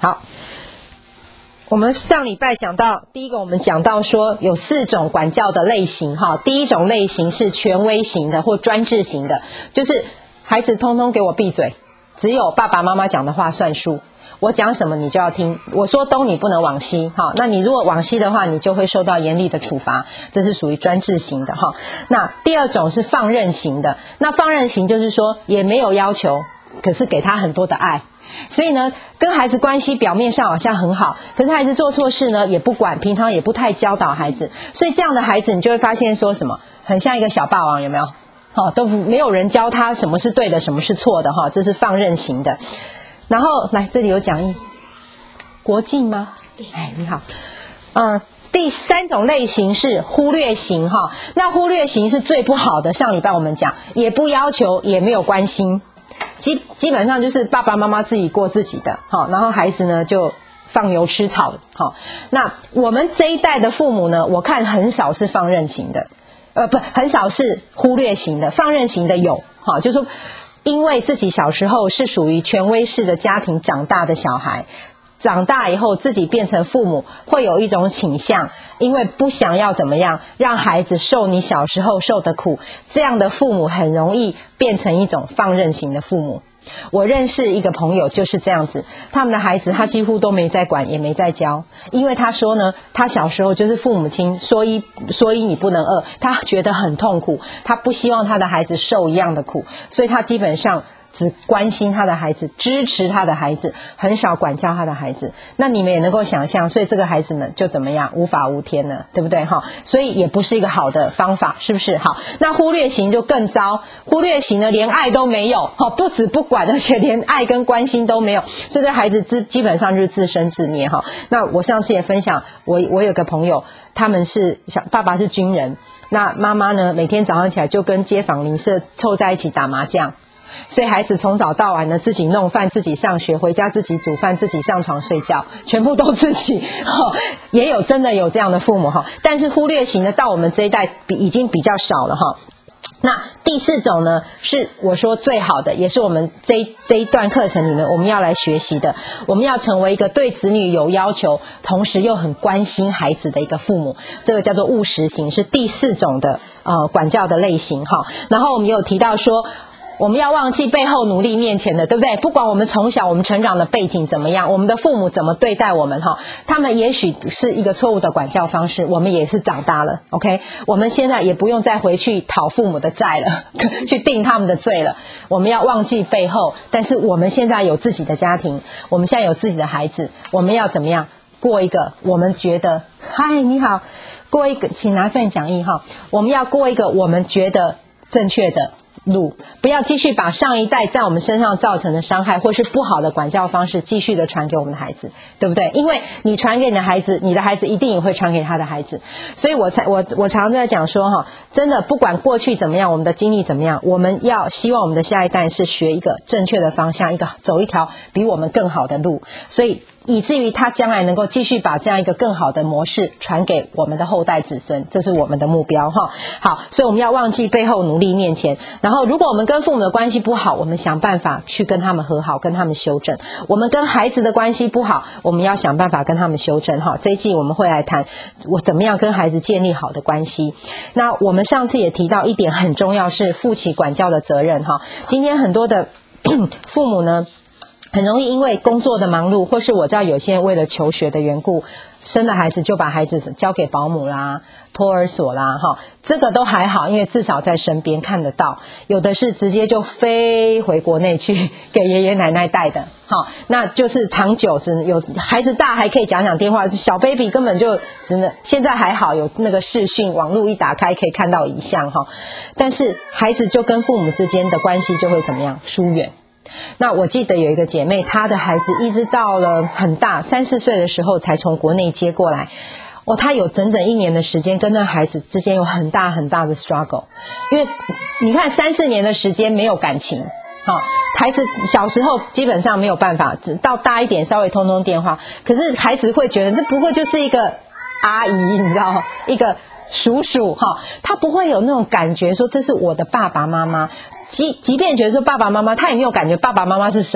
好，我们上礼拜讲到，第一个我们讲到说有4种管教的类型哈。第一种类型是权威型的或专制型的，就是孩子通通给我闭嘴，只有爸爸妈妈讲的话算数。我讲什么你就要听，我说东你不能往西，好，那你如果往西的话，你就会受到严厉的处罚，这是属于专制型的哈。那第二种是放任型的，那放任型就是说也没有要求，可是给他很多的爱，所以呢，跟孩子关系表面上好像很好，可是孩子做错事呢也不管，平常也不太教导孩子，所以这样的孩子你就会发现说什么，很像一个小霸王，有没有？都没有人教他什么是对的，什么是错的哈，这是放任型的。然后来这里有讲义，国境吗？哎，你好，第3种类型是忽略型哈。那忽略型是最不好的，上礼拜我们讲，也不要求，也没有关心，基本上就是爸爸妈妈自己过自己的，好，然后孩子呢就放牛吃草，好。那我们这一代的父母呢，我看很少是放任型的，很少是忽略型的，放任型的有，好，就是说。因为自己小时候是属于权威式的家庭长大的小孩，长大以后自己变成父母，会有一种倾向，因为不想要怎么样让孩子受你小时候受的苦，这样的父母很容易变成一种放任型的父母。我认识一个朋友就是这样子，他们的孩子他几乎都没在管，也没在教，因为他说呢，他小时候就是父母亲说一你不能二，他觉得很痛苦，他不希望他的孩子受一样的苦，所以他基本上只关心他的孩子，支持他的孩子，很少管教他的孩子。那你们也能够想象，所以这个孩子们就怎么样，无法无天了，对不对哈？所以也不是一个好的方法，是不是？好，那忽略型就更糟，忽略型呢连爱都没有，不止不管，而且连爱跟关心都没有，所以这孩子基本上就是自生自灭哈。那我上次也分享，我有个朋友，他们是爸爸是军人，那妈妈呢每天早上起来就跟街坊邻舍凑在一起打麻将。所以孩子从早到晚呢，自己弄饭，自己上学，回家自己煮饭，自己上床睡觉，全部都自己。也有真的有这样的父母哈，但是忽略型的到我们这一代已经比较少了哈。那第4种呢，是我说最好的，也是我们这一段课程里面我们要来学习的。我们要成为一个对子女有要求，同时又很关心孩子的一个父母，这个叫做务实型，是第4种的管教的类型哈。然后我们有提到说，我们要忘记背后努力面前的，对不对？不管我们从小我们成长的背景怎么样，我们的父母怎么对待我们哈，他们也许是一个错误的管教方式，我们也是长大了 ，OK？ 我们现在也不用再回去讨父母的债了，去定他们的罪了。我们要忘记背后，但是我们现在有自己的家庭，我们现在有自己的孩子，我们要怎么样过一个我们觉得，嗨，你好，过一个，请拿份讲义哈，我们要过一个我们觉得正确的路，不要继续把上一代在我们身上造成的伤害或是不好的管教方式继续的传给我们的孩子，对不对？因为你传给你的孩子，你的孩子一定也会传给他的孩子。所以我常常在讲说哈，真的不管过去怎么样，我们的经历怎么样，我们要希望我们的下一代是学一个正确的方向，走一条比我们更好的路，所以以至于他将来能够继续把这样一个更好的模式传给我们的后代子孙，这是我们的目标哈。好，所以我们要忘记背后，努力面前。然后如果我们跟父母的关系不好，我们想办法去跟他们和好，跟他们修正。我们跟孩子的关系不好，我们要想办法跟他们修正哈。这一季我们会来谈我怎么样跟孩子建立好的关系。那我们上次也提到一点很重要，是负起管教的责任哈。今天很多的父母呢，很容易因为工作的忙碌，或是我知道有些人为了求学的缘故，生了孩子就把孩子交给保姆啦、托儿所啦哈，这个都还好，因为至少在身边看得到。有的是直接就飞回国内去给爷爷奶奶带的，好，那就是长久只有孩子大还可以讲电话，小 baby 根本就只能，现在还好有那个视讯网络一打开可以看到影像哈，但是孩子就跟父母之间的关系就会怎么样疏远。那我记得有一个姐妹，她的孩子一直到了很大3、4岁的时候才从国内接过来，她有整整1年的时间跟那孩子之间有很大很大的 struggle， 因为你看3、4年的时间没有感情，孩子小时候基本上没有办法，直到大一点稍微通电话，可是孩子会觉得这不过就是一个阿姨，你知道，一个叔叔他不会有那种感觉说这是我的爸爸妈妈，即便觉得说爸爸妈妈，他也没有感觉爸爸妈妈是什么，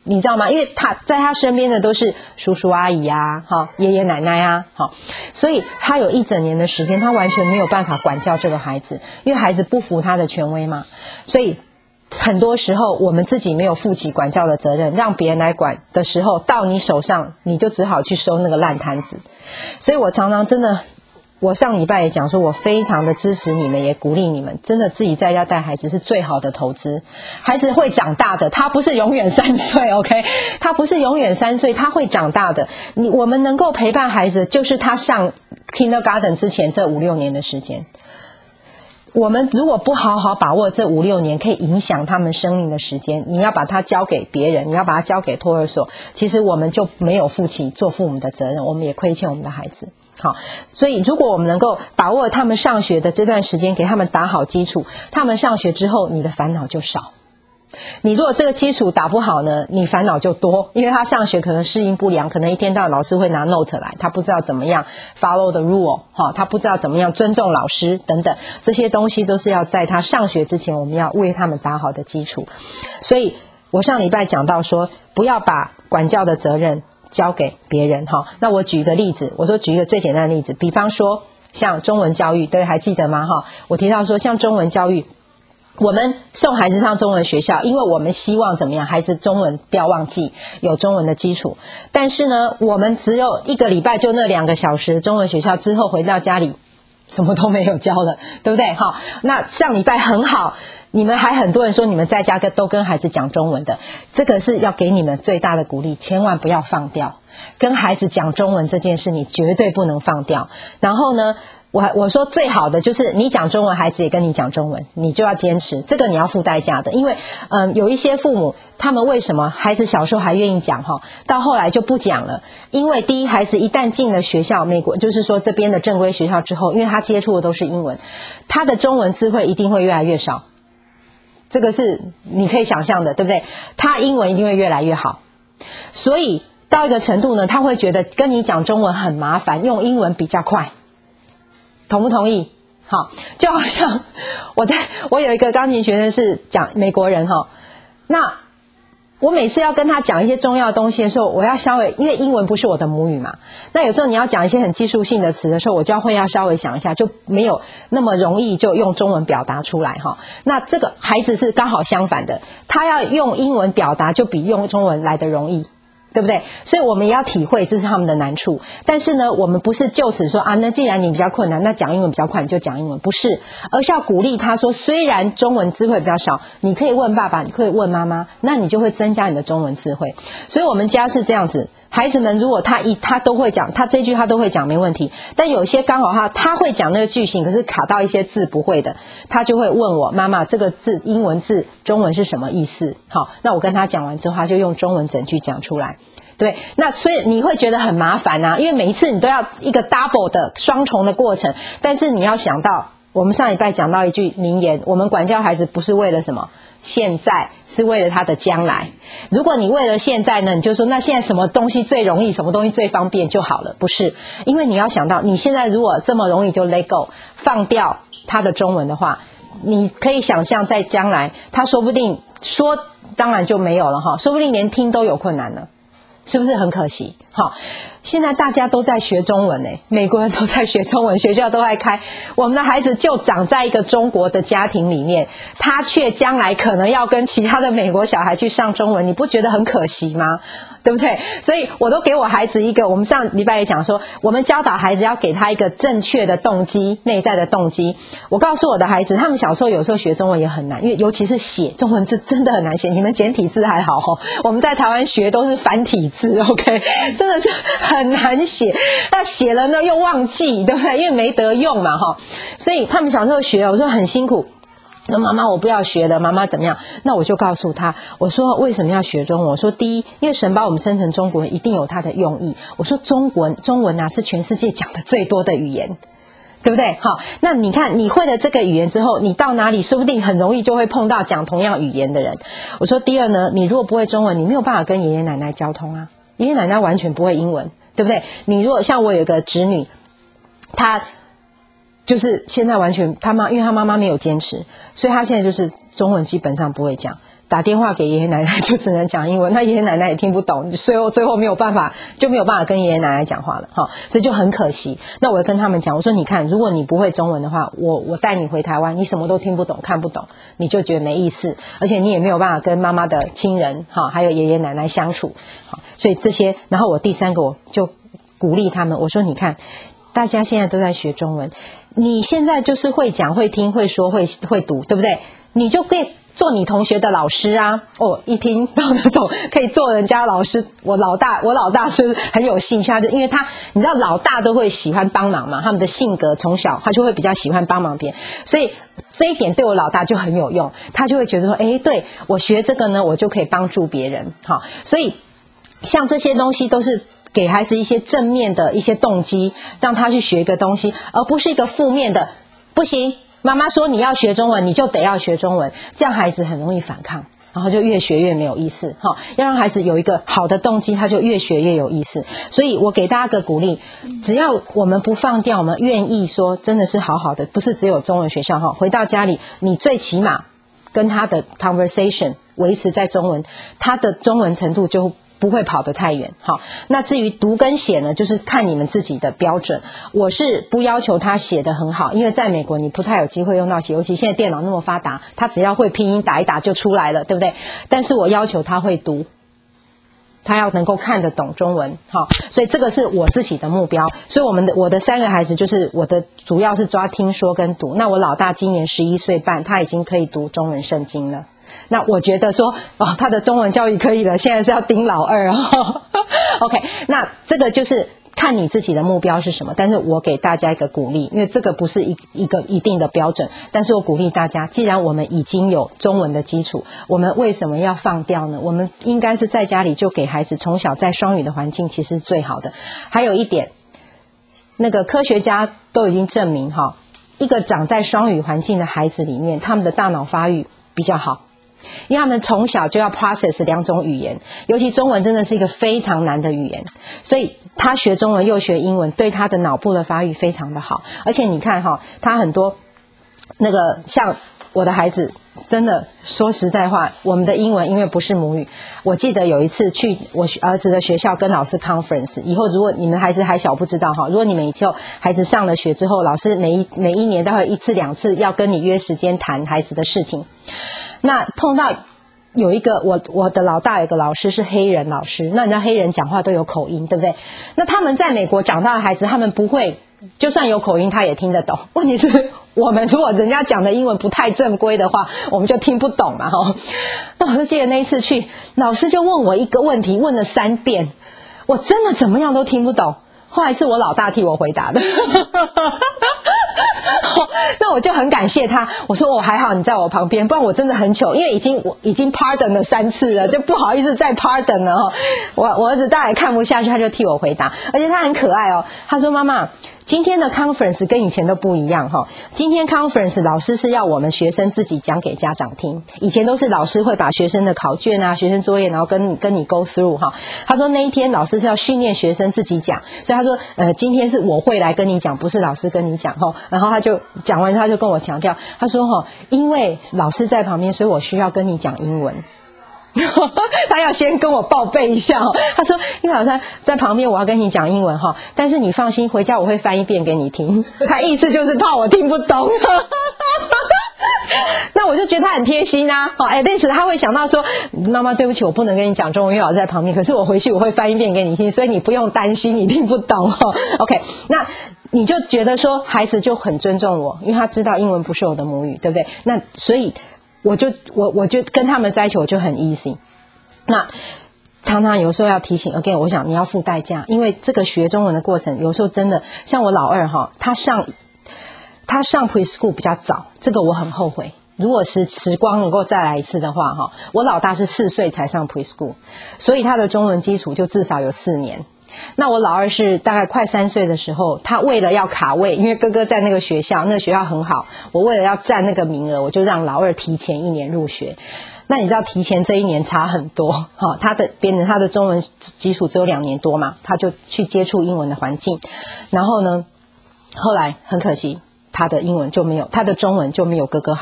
你知道吗？因为他在他身边的都是叔叔阿姨啊，爷爷奶奶啊，所以他有一整年的时间，他完全没有办法管教这个孩子，因为孩子不服他的权威嘛。所以很多时候我们自己没有负起管教的责任，让别人来管的时候，到你手上你就只好去收那个烂摊子。所以我常常真的，我上礼拜也讲说，我非常的支持你们，也鼓励你们，真的自己在家带孩子是最好的投资。孩子会长大的，他不是永远3岁 OK， 他不是永远3岁，他会长大的。我们能够陪伴孩子，就是他上 kindergarten 之前这5-6年的时间。我们如果不好好把握这5-6年可以影响他们生命的时间，你要把它交给别人，你要把它交给托儿所，其实我们就没有负起做父母的责任，我们也亏欠我们的孩子。好，所以如果我们能够把握他们上学的这段时间，给他们打好基础，他们上学之后你的烦恼就少。你如果这个基础打不好呢，你烦恼就多，因为他上学可能适应不良，可能一天到晚老师会拿 note 来，他不知道怎么样 follow the rule， 他不知道怎么样尊重老师等等，这些东西都是要在他上学之前我们要为他们打好的基础。所以我上礼拜讲到说，不要把管教的责任交给别人。那我举一个例子，我说举一个最简单的例子，比方说像中文教育，对，还记得吗？我提到说像中文教育，我们送孩子上中文学校，因为我们希望怎么样，孩子中文不要忘记，有中文的基础。但是呢，我们只有1个礼拜就那2个小时中文学校，之后回到家里什么都没有教了，对不对？那上礼拜很好，你们还很多人说你们在家都跟孩子讲中文的，这个是要给你们最大的鼓励，千万不要放掉。跟孩子讲中文这件事你绝对不能放掉。然后呢，我说最好的就是你讲中文，孩子也跟你讲中文，你就要坚持，这个你要付代价的。因为有一些父母，他们为什么孩子小时候还愿意讲到后来就不讲了？因为第一，孩子一旦进了学校，美国就是说这边的正规学校之后，因为他接触的都是英文，他的中文词汇一定会越来越少，这个是你可以想象的，对不对？他英文一定会越来越好，所以到一个程度呢，他会觉得跟你讲中文很麻烦，用英文比较快。同不同意？好，就好像我有一个钢琴学生是讲美国人那我每次要跟他讲一些重要的东西的时候，我要稍微，因为英文不是我的母语嘛，那有时候你要讲一些很技术性的词的时候，我就要稍微想一下，就没有那么容易就用中文表达出来那这个孩子是刚好相反的，他要用英文表达就比用中文来得容易，对不对？所以我们也要体会这是他们的难处。但是呢，我们不是就此说那既然你比较困难，那讲英文比较快你就讲英文，不是，而是要鼓励他说，虽然中文智慧比较少，你可以问爸爸，你可以问妈妈，那你就会增加你的中文智慧。所以我们家是这样子，孩子们如果他都会讲，他这句他都会讲没问题，但有些刚好他会讲那个句型，可是卡到一些字不会的，他就会问我，妈妈这个字英文字中文是什么意思？好，那我跟他讲完之后，他就用中文整句讲出来。对，那所以你会觉得很麻烦因为每一次你都要一个 double 的双重的过程。但是你要想到，我们上礼拜讲到一句名言，我们管教孩子不是为了什么现在，是为了他的将来。如果你为了现在呢，你就说那现在什么东西最容易，什么东西最方便就好了，不是，因为你要想到你现在如果这么容易就 let go 放掉他的中文的话，你可以想象在将来他说不定说当然就没有了说不定连听都有困难了，是不是很可惜？现在大家都在学中文美国人都在学中文，学校都在开，我们的孩子就长在一个中国的家庭里面，他却将来可能要跟其他的美国小孩去上中文，你不觉得很可惜吗？对不对？所以我都给我孩子一个，我们上礼拜也讲说，我们教导孩子要给他一个正确的动机，内在的动机。我告诉我的孩子，他们小时候有时候学中文也很难，因为尤其是写中文字真的很难写，你们简体字还好我们在台湾学都是繁体字 OK， 真的是很难写，那写了呢又忘记，对不对？因为没得用嘛所以他们小时候学我说很辛苦，说妈妈我不要学了，妈妈怎么样？那我就告诉他，我说为什么要学中文？我说第一，因为神把我们生成中国人一定有他的用意。我说中文是全世界讲的最多的语言，对不对？好，那你看你会了这个语言之后，你到哪里说不定很容易就会碰到讲同样语言的人。我说第二呢，你如果不会中文，你没有办法跟爷爷奶奶交通爷爷奶奶完全不会英文，对不对？你如果像我有一个侄女，她就是现在完全因为她妈妈没有坚持，所以她现在就是中文基本上不会讲， 打电话给爷爷奶奶就只能讲英文，那爷爷奶奶也听不懂，最后没有办法跟爷爷奶奶讲话了哈，所以就很可惜。那我跟他们讲，我说你看，如果你不会中文的话，我带你回台湾，你什么都听不懂看不懂，你就觉得没意思，而且你也没有办法跟妈妈的亲人哈还有爷爷奶奶相处，好，所以这些，然后我第三个我就鼓励他们，我说你看，大家现在都在学中文，你现在就是会讲会听会说会读，对不对？你就可以做你同学的老师啊！一听到那种可以做人家老师，我老大是很有兴趣，因为你知道老大都会喜欢帮忙嘛，他们的性格从小他就会比较喜欢帮忙别人，所以这一点对我老大就很有用，他就会觉得说，对我学这个呢，我就可以帮助别人，好，所以像这些东西都是给孩子一些正面的一些动机，让他去学一个东西，而不是一个负面的，不行。妈妈说你要学中文，你就得要学中文，这样孩子很容易反抗，然后就越学越没有意思。要让孩子有一个好的动机，他就越学越有意思。所以我给大家个鼓励，只要我们不放掉，我们愿意说真的是好好的，不是只有中文学校回到家里，你最起码跟他的 conversation 维持在中文，他的中文程度就不会跑得太远。好，那至于读跟写呢，就是看你们自己的标准。我是不要求他写得很好，因为在美国你不太有机会用到写，尤其现在电脑那么发达，他只要会拼音打一打就出来了，对不对？但是我要求他会读，他要能够看得懂中文。好，所以这个是我自己的目标。所以我的3个孩子就是我的主要是抓听说跟读。那我老大今年11岁半，他已经可以读中文圣经了。那我觉得说他的中文教育可以了，现在是要盯老二OK， 那这个就是看你自己的目标是什么，但是我给大家一个鼓励，因为这个不是一个一定的标准，但是我鼓励大家，既然我们已经有中文的基础，我们为什么要放掉呢？我们应该是在家里就给孩子从小在双语的环境，其实是最好的。还有一点，那个科学家都已经证明一个长在双语环境的孩子里面，他们的大脑发育比较好，因为他们从小就要 process 2种语言，尤其中文真的是一个非常难的语言，所以他学中文又学英文，对他的脑部的发育非常的好。而且你看他很多那个像我的孩子，真的说实在话，我们的英文因为不是母语，我记得有一次去我儿子的学校跟老师 conference， 以后如果你们孩子还小不知道如果你们以后孩子上了学之后，老师每一年都会1次2次要跟你约时间谈孩子的事情。那碰到有一个我的老大有个老师是黑人老师，那你知道黑人讲话都有口音，对不对？那他们在美国长大的孩子，他们不会，就算有口音他也听得懂，问题是我们如果人家讲的英文不太正规的话，我们就听不懂嘛那我就记得那一次去，老师就问我一个问题，问了3遍，我真的怎么样都听不懂，后来是我老大替我回答的那我就很感谢他，我说还好你在我旁边，不然我真的很糗，因为我已经 pardon 了3次了，就不好意思再 pardon 了我儿子大概看不下去，他就替我回答，而且他很可爱他说妈妈，今天的 conference 跟以前都不一样今天 conference 老师是要我们学生自己讲给家长听，以前都是老师会把学生的考卷啊学生作业然后跟你 go through 他说那一天老师是要训练学生自己讲，所以他说今天是我会来跟你讲，不是老师跟你讲然后他就讲完他就跟我强调，他说因为老师在旁边，所以我需要跟你讲英文他要先跟我报备一下他说因为老师在旁边我要跟你讲英文但是你放心，回家我会翻一遍给你听他意思就是怕我听不懂那我就觉得他很贴心但是他会想到说妈妈对不起，我不能跟你讲中文，因为老师在旁边，可是我回去我会翻一遍给你听，所以你不用担心你听不懂OK， 那你就觉得说孩子就很尊重我，因为他知道英文不是我的母语，对不对？那所以我就跟他们在一起我就很 easy。 那常常有时候要提醒 again， 我想你要付代价，因为这个学中文的过程有时候真的像我老二他上 preschool 比较早，这个我很后悔，如果时光能够再来一次的话我老大是4岁才上 preschool， 所以他的中文基础就至少有4年。那我老二是大概快3岁的时候，他为了要卡位，因为哥哥在那个学校很好，我为了要占那个名额，我就让老二提前1年入学。那你知道提前这1年差很多变成他的中文基础只有2年多嘛，他就去接触英文的环境，然后呢后来很可惜他的英文就没有，他的中文就没有哥哥好，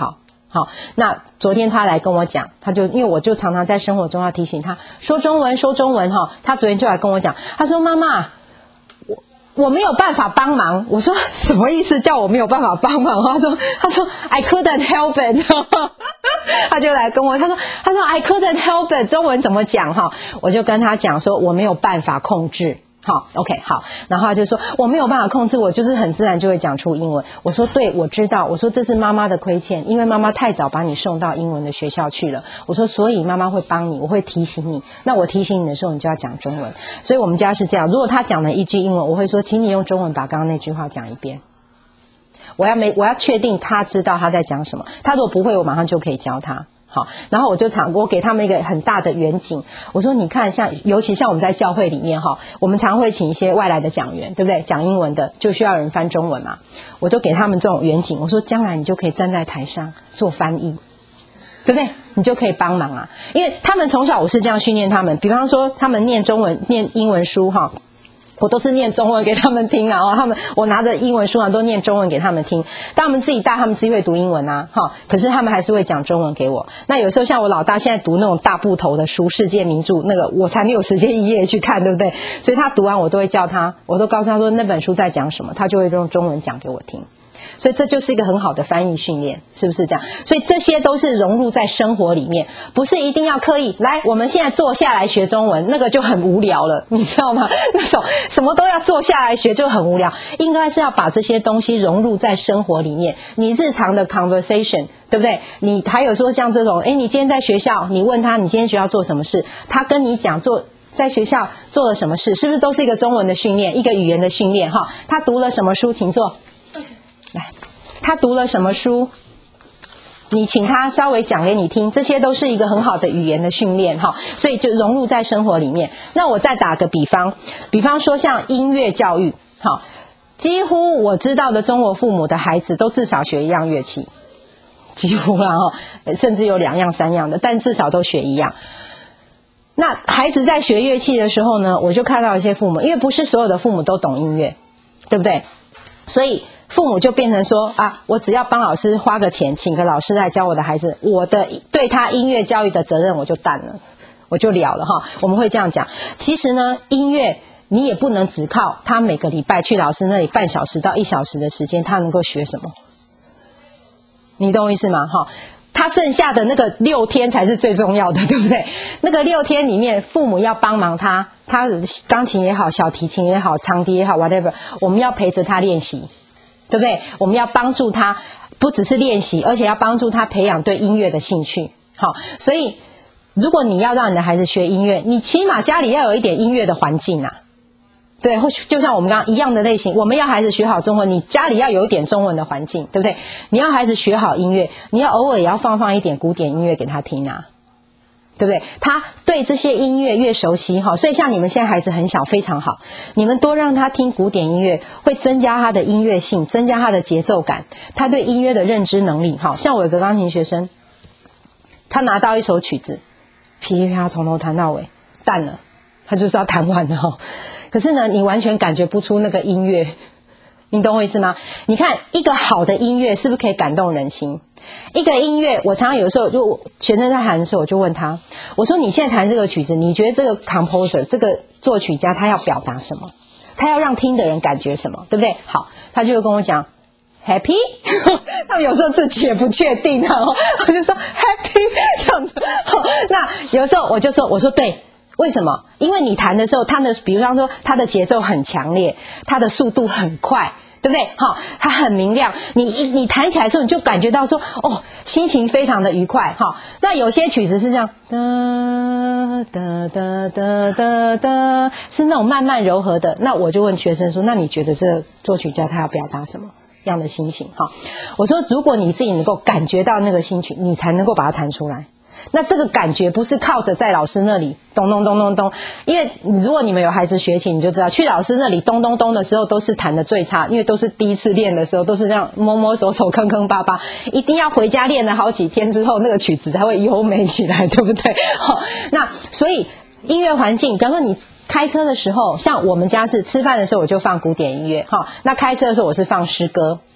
好，那昨天他来跟我讲，他就因为我就常常在生活中要提醒他说中文哈，他昨天就来跟我讲，他说妈妈，我没有办法帮忙。我说什么意思？叫我没有办法帮忙？他说 I couldn't help it 他就来跟我他说 I couldn't help it 中文怎么讲哈？我就跟他讲说我没有办法控制。好 ，OK， 好，然后他就说我没有办法控制，我就是很自然就会讲出英文。我说对，我知道。我说这是妈妈的亏欠，因为妈妈太早把你送到英文的学校去了。我说所以妈妈会帮你，我会提醒你。那我提醒你的时候，你就要讲中文。所以我们家是这样，如果他讲了一句英文，我会说请你用中文把刚刚那句话讲一遍。我要确定他知道他在讲什么。他如果不会，我马上就可以教他。好，然后我给他们一个很大的远景，我说你看尤其像我们在教会里面哈，我们常会请一些外来的讲员，对不对？讲英文的就需要人翻中文嘛，我都给他们这种远景，我说将来你就可以站在台上做翻译，对不对？你就可以帮忙啊，因为他们从小我是这样训练他们，比方说他们念中文、念英文书哈。我都是念中文给他们听啊，我拿着英文书啊都念中文给他们听。当他们自己大，他们自己会读英文啊，可是他们还是会讲中文给我。那有时候像我老大现在读那种大部头的书，世界名著，那个我才没有时间一页去看，对不对？所以他读完我都会叫他，我都告诉他说那本书在讲什么，他就会用中文讲给我听。所以这就是一个很好的翻译训练，是不是这样？所以这些都是融入在生活里面，不是一定要刻意来我们现在坐下来学中文，那个就很无聊了，你知道吗？那种什么都要坐下来学就很无聊，应该是要把这些东西融入在生活里面，你日常的 conversation， 对不对？你还有说像这种你今天在学校，你问他你今天学校做什么事，他跟你讲在学校做了什么事，是不是都是一个中文的训练，一个语言的训练哈？他读了什么书，请坐。来，他读了什么书？你请他稍微讲给你听，这些都是一个很好的语言的训练哈，所以就融入在生活里面。那我再打个比方说像音乐教育，好，几乎我知道的中国父母的孩子都至少学一样乐器，几乎啦哈，甚至有2样3样的，但至少都学一样。那孩子在学乐器的时候呢，我就看到一些父母，因为不是所有的父母都懂音乐，对不对？所以父母就变成说我只要帮老师花个钱，请个老师来教我的孩子，我的对他音乐教育的责任我就担了，我就了了哈。我们会这样讲。其实呢，音乐你也不能只靠他每个礼拜去老师那里半小时到1小时的时间，他能够学什么？你懂我意思吗？哈。他剩下的那个6天才是最重要的，对不对？那个6天里面，父母要帮忙他钢琴也好，小提琴也好，长笛也好 whatever， 我们要陪着他练习，对不对？我们要帮助他，不只是练习，而且要帮助他培养对音乐的兴趣。好，所以如果你要让你的孩子学音乐，你起码家里要有一点音乐的环境啊。对，或许就像我们刚刚一样的类型，我们要孩子学好中文，你家里要有一点中文的环境，对不对？你要孩子学好音乐，你要偶尔也要放一点古典音乐给他听啊，对不对？他对这些音乐越熟悉哈，所以像你们现在孩子很小，非常好，你们多让他听古典音乐，会增加他的音乐性，增加他的节奏感，他对音乐的认知能力。好，像我有个钢琴学生，他拿到一首曲子，噼里啪啦从头弹到尾，淡了。他就是要弹完了哈，可是呢，你完全感觉不出那个音乐，你懂我意思吗？你看一个好的音乐是不是可以感动人心？一个音乐，我常常有时候就学生在弹的时候，我就问他，我说你现在弹这个曲子，你觉得这个 composer 这个作曲家他要表达什么？他要让听的人感觉什么？对不对？好，他就会跟我讲 happy 他们有时候自己也不确定啊，我就说 happy 这样子。好，那有时候我说对。为什么？因为你弹的时候，比方说它的节奏很强烈，它的速度很快，对不对？好，它很明亮。你弹起来的时候，你就感觉到说，心情非常的愉快。哈，那有些曲子是这样，哒哒哒哒哒哒，是那种慢慢柔和的。那我就问学生说，那你觉得这个作曲家他要表达什么样的心情？哈，我说，如果你自己能够感觉到那个心情，你才能够把它弹出来。那这个感觉不是靠着在老师那里咚咚咚咚咚，因为如果你们有孩子学琴，你就知道去老师那里咚咚咚的时候都是弹的最差，因为都是第一次练的时候都是这样摸摸手手坑坑巴巴，一定要回家练了好几天之后，那个曲子才会优美起来，对不对？那所以音乐环境，比方说你开车的时候，像我们家是吃饭的时候我就放古典音乐，那开车的时候我是放诗歌。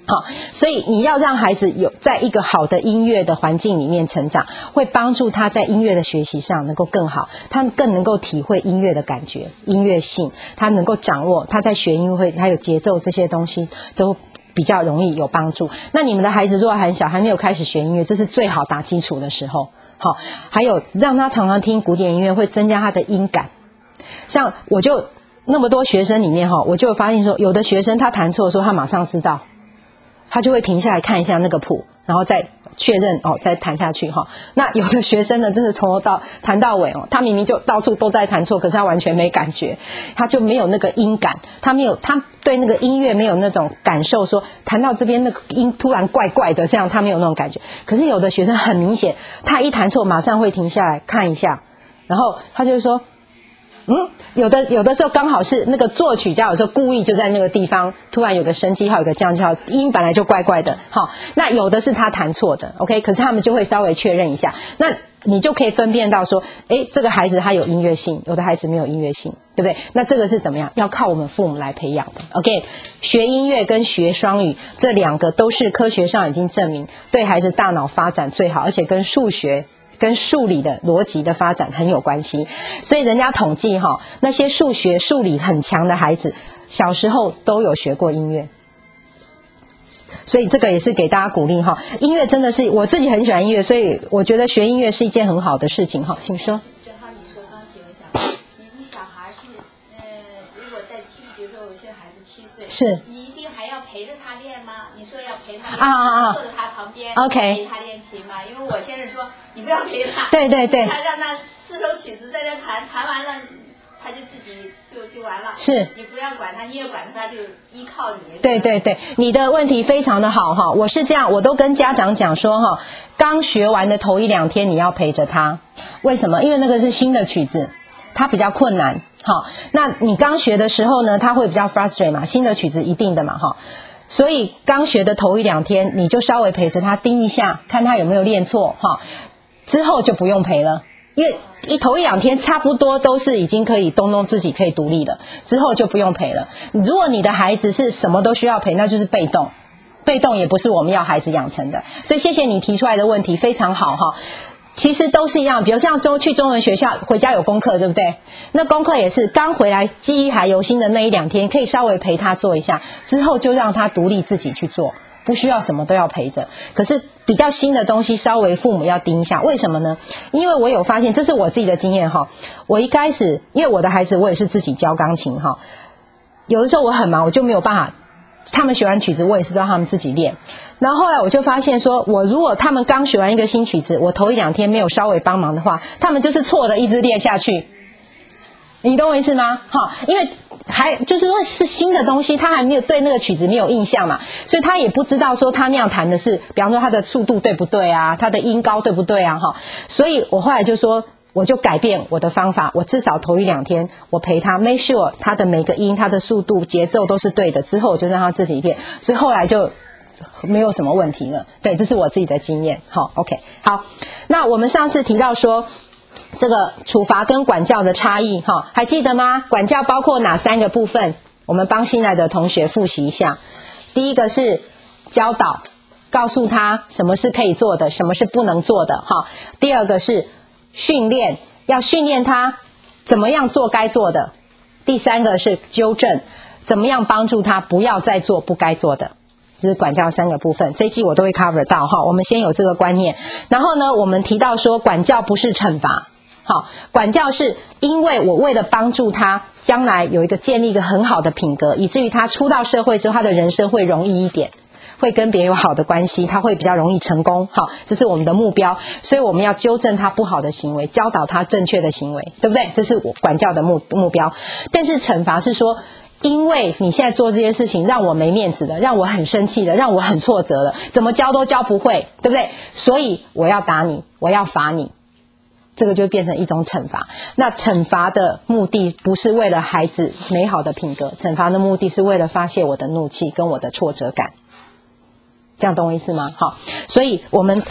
好，所以你要让孩子有在一个好的音乐的环境里面成长，会帮助他在音乐的学习上能够更好，他更能够体会音乐的感觉、音乐性，他能够掌握，他在学音乐会，他有节奏这些东西都比较容易有帮助。那你们的孩子如果很小，还没有开始学音乐，这是最好打基础的时候。好，还有让他常常听古典音乐，会增加他的音感。像我就那么多学生里面哈，我就发现说，有的学生他弹错的时候，他马上知道。他就会停下来看一下那个谱，然后再确认再弹下去哈。那有的学生呢，真的从头到弹到尾他明明就到处都在弹错，可是他完全没感觉，他就没有那个音感，他对那个音乐没有那种感受，说弹到这边那个音突然怪怪的，这样他没有那种感觉。可是有的学生很明显，他一弹错马上会停下来看一下，然后他就会说。有的时候刚好是那个作曲家有时候故意就在那个地方突然有个升记号有个降记号，音本来就怪怪的，好，那有的是他弹错的 OK， 可是他们就会稍微确认一下，那你就可以分辨到说这个孩子他有音乐性，有的孩子没有音乐性，对不对？那这个是怎么样？要靠我们父母来培养的 OK。 学音乐跟学双语这两个都是科学上已经证明对孩子大脑发展最好，而且跟数学跟数理的逻辑的发展很有关系，所以人家统计那些数学数理很强的孩子小时候都有学过音乐，所以这个也是给大家鼓励音乐真的是我自己很喜欢音乐，所以我觉得学音乐是一件很好的事情请说。 正好你说刚写了讲，你小孩是如果在比如说有些孩子7岁， 是你一定还要陪着他练吗？你说要陪他练，坐在他旁边 OK 陪他练琴吗？因为我先生说你不要陪他， 对对对， 他让他4首曲子在这弹，弹完了他就自己就完了， 是你不要管他，你越管他就依靠你。 对对对，你的问题非常的好我是这样，我都跟家长讲说刚学完的头1-2天你要陪着他，为什么？因为那个是新的曲子，它比较困难那你刚学的时候呢，他会比较 frustrate 嘛，新的曲子一定的嘛所以刚学的头1-2天你就稍微陪着他盯一下，看他有没有练错之后就不用陪了，因为头1-2天差不多都是已经可以东自己可以独立的，之后就不用陪了。如果你的孩子是什么都需要陪，那就是被动，被动也不是我们要孩子养成的。所以谢谢你提出来的问题，非常好其实都是一样，比如像去中文学校回家有功课，对不对？那功课也是刚回来记忆还犹新的那1-2天可以稍微陪他做一下，之后就让他独立自己去做，不需要什么都要陪着。可是比较新的东西稍微父母要盯一下，为什么呢？因为我有发现，这是我自己的经验我一开始因为我的孩子我也是自己教钢琴有的时候我很忙，我就没有办法，他们学完曲子我也是让他们自己练，然后后来我就发现说，我如果他们刚学完一个新曲子，我头1-2天没有稍微帮忙的话，他们就是错的一直练下去，你懂我意思吗？因为还就是说是新的东西，他还没有对那个曲子没有印象嘛，所以他也不知道说他那样弹的是比方说他的速度对不对啊，他的音高对不对啊所以我后来就说我就改变我的方法，我至少头1-2天我陪他 make sure 他的每个音他的速度节奏都是对的，之后我就让他自己练，所以后来就没有什么问题了。对，这是我自己的经验OK 好，那我们上次提到说这个处罚跟管教的差异还记得吗？管教包括哪3个部分？我们帮新来的同学复习一下。第一个是教导，告诉他什么是可以做的，什么是不能做的第二个是训练，要训练他怎么样做该做的。第3个是纠正，怎么样帮助他不要再做不该做的。这是管教3个部分，这一季我都会 cover 到我们先有这个观念。然后呢，我们提到说管教不是惩罚，管教是因为我为了帮助他将来有建立一个很好的品格，以至于他出到社会之后他的人生会容易一点，会跟别人有好的关系，他会比较容易成功这是我们的目标。所以我们要纠正他不好的行为，教导他正确的行为，对不对？这是我管教的目标。但是惩罚是说，因为你现在做这些事情让我没面子的，让我很生气的，让我很挫折的，怎么教都教不会，对不对？所以我要打你，我要罚你，这个就变成一种惩罚。那惩罚的目的不是为了孩子美好的品格，惩罚的目的是为了发泄我的怒气跟我的挫折感，这样懂我意思吗？所以我们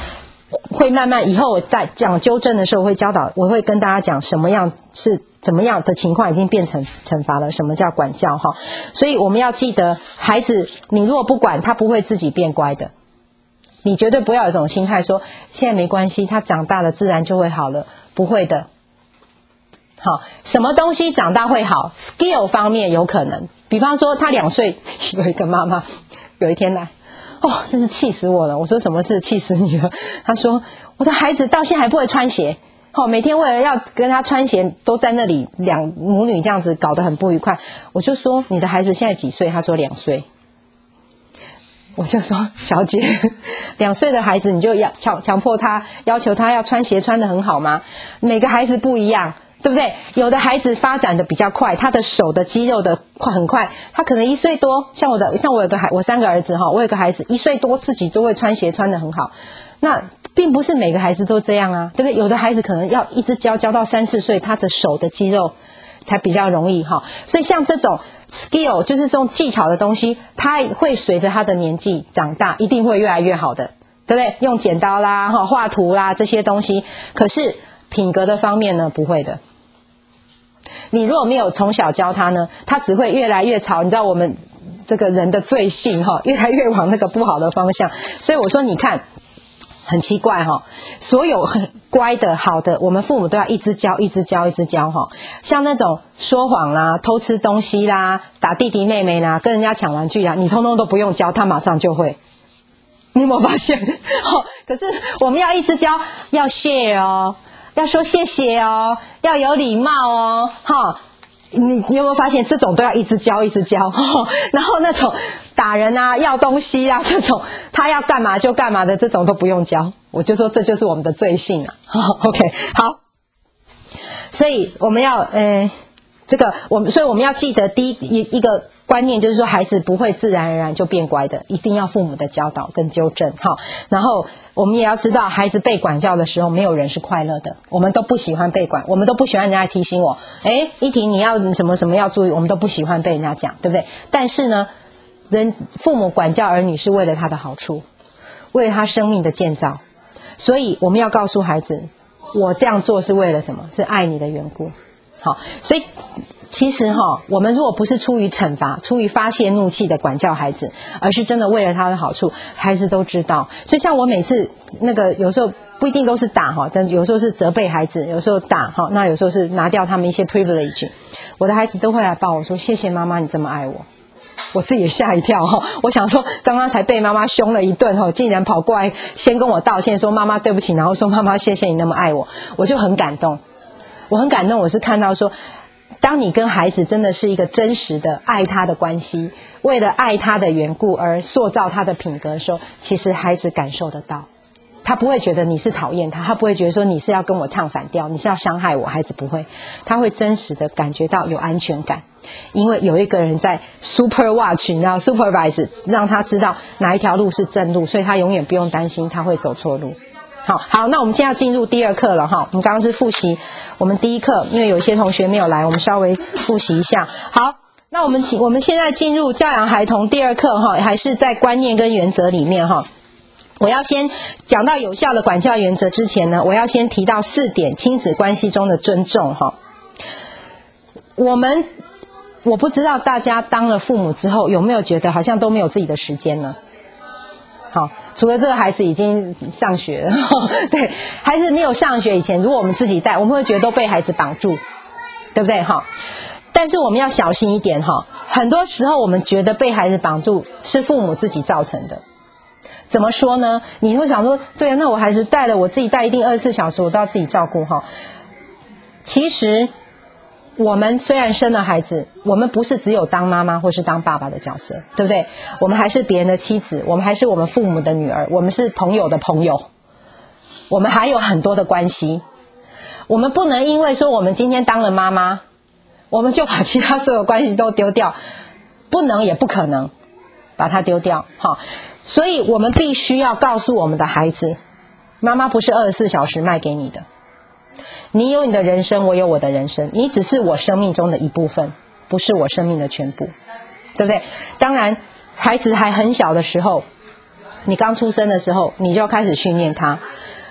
会慢慢以后我在讲纠正的时候，我会跟大家讲什么样是怎么样的情况已经变成惩罚了，什么叫管教哈。所以我们要记得，孩子你如果不管，他不会自己变乖的。你绝对不要有一种心态说现在没关系，他长大了自然就会好了，不会的。好，什么东西长大会好 ？skill 方面有可能，比方说他2岁，有一个妈妈有一天来。真是气死我了！我说什么事气死你了？他说我的孩子到现在还不会穿鞋，每天为了要跟他穿鞋，都在那里母女这样子搞得很不愉快。我就说你的孩子现在几岁？他说2岁。我就说小姐，2岁的孩子你就要强迫他，要求他要穿鞋穿得很好吗？每个孩子不一样。对不对？有的孩子发展的比较快，他的手的肌肉的很快，他可能1岁多，像我有个我3个儿子我有个孩子1岁多自己就会穿鞋穿得很好，那并不是每个孩子都这样啊，对不对？有的孩子可能要一直教到3、4岁，他的手的肌肉才比较容易所以像这种 skill 就是这种技巧的东西，它会随着他的年纪长大，一定会越来越好的，对不对？用剪刀啦、画图啦这些东西，可是品格的方面呢，不会的。你如果没有从小教他呢，他只会越来越吵。你知道我们这个人的罪性越来越往那个不好的方向。所以我说你看很奇怪所有很乖的好的，我们父母都要一直教像那种说谎啦、偷吃东西啦、打弟弟妹妹啦、跟人家抢玩具啦，你通通都不用教，他马上就会。你有没有发现可是我们要一直教，要share要说谢谢要有礼貌你有没有发现这种都要一直教然后那种打人啊要东西啊这种他要干嘛就干嘛的这种都不用教，我就说这就是我们的罪性OK 好，所以我们要所以我们要记得第一个观念就是说，孩子不会自然而然就变乖的，一定要父母的教导跟纠正然后我们也要知道，孩子被管教的时候，没有人是快乐的，我们都不喜欢被管，我们都不喜欢人家提醒我，依婷你要什么什么要注意，我们都不喜欢被人家讲，对不对？但是呢，父母管教儿女是为了他的好处，为了他生命的建造，所以我们要告诉孩子，我这样做是为了什么？是爱你的缘故。好，所以其实我们如果不是出于惩罚、出于发泄怒气的管教孩子，而是真的为了他的好处，孩子都知道。所以像我每次有时候不一定都是打但有时候是责备孩子，有时候打那有时候是拿掉他们一些 privilege， 我的孩子都会来抱我说谢谢妈妈你这么爱我。我自己也吓一跳我想说刚刚才被妈妈凶了一顿竟然跑过来先跟我道歉说妈妈对不起，然后说妈妈谢谢你那么爱我，我就很感动。我很感动，我是看到说当你跟孩子真的是一个真实的爱他的关系，为了爱他的缘故而塑造他的品格的时候，其实孩子感受得到，他不会觉得你是讨厌他，他不会觉得说你是要跟我唱反调，你是要伤害我，孩子不会，他会真实的感觉到有安全感，因为有一个人在 super watch， 你知道 supervise， 让他知道哪一条路是正路，所以他永远不用担心他会走错路。好，那我们现在要进入第2课了我们刚刚是复习我们第1课，因为有一些同学没有来，我们稍微复习一下。好，那我们现在进入教养孩童第2课还是在观念跟原则里面我要先讲到有效的管教原则之前呢，我要先提到4点亲子关系中的尊重我不知道大家当了父母之后有没有觉得好像都没有自己的时间了。除了这个孩子已经上学了对，孩子没有上学以前，如果我们自己带，我们会觉得都被孩子绑住，对不对但是我们要小心一点很多时候我们觉得被孩子绑住是父母自己造成的。怎么说呢？你会想说对啊，那我孩子带了，我自己带一定24小时我都要自己照顾其实我们虽然生了孩子，我们不是只有当妈妈或是当爸爸的角色，对不对？我们还是别人的妻子，我们还是我们父母的女儿，我们是朋友的朋友，我们还有很多的关系。我们不能因为说我们今天当了妈妈，我们就把其他所有关系都丢掉，不能也不可能把它丢掉所以我们必须要告诉我们的孩子，妈妈不是24小时卖给你的，你有你的人生，我有我的人生，你只是我生命中的一部分，不是我生命的全部，对不对？当然孩子还很小的时候，你刚出生的时候，你就要开始训练他，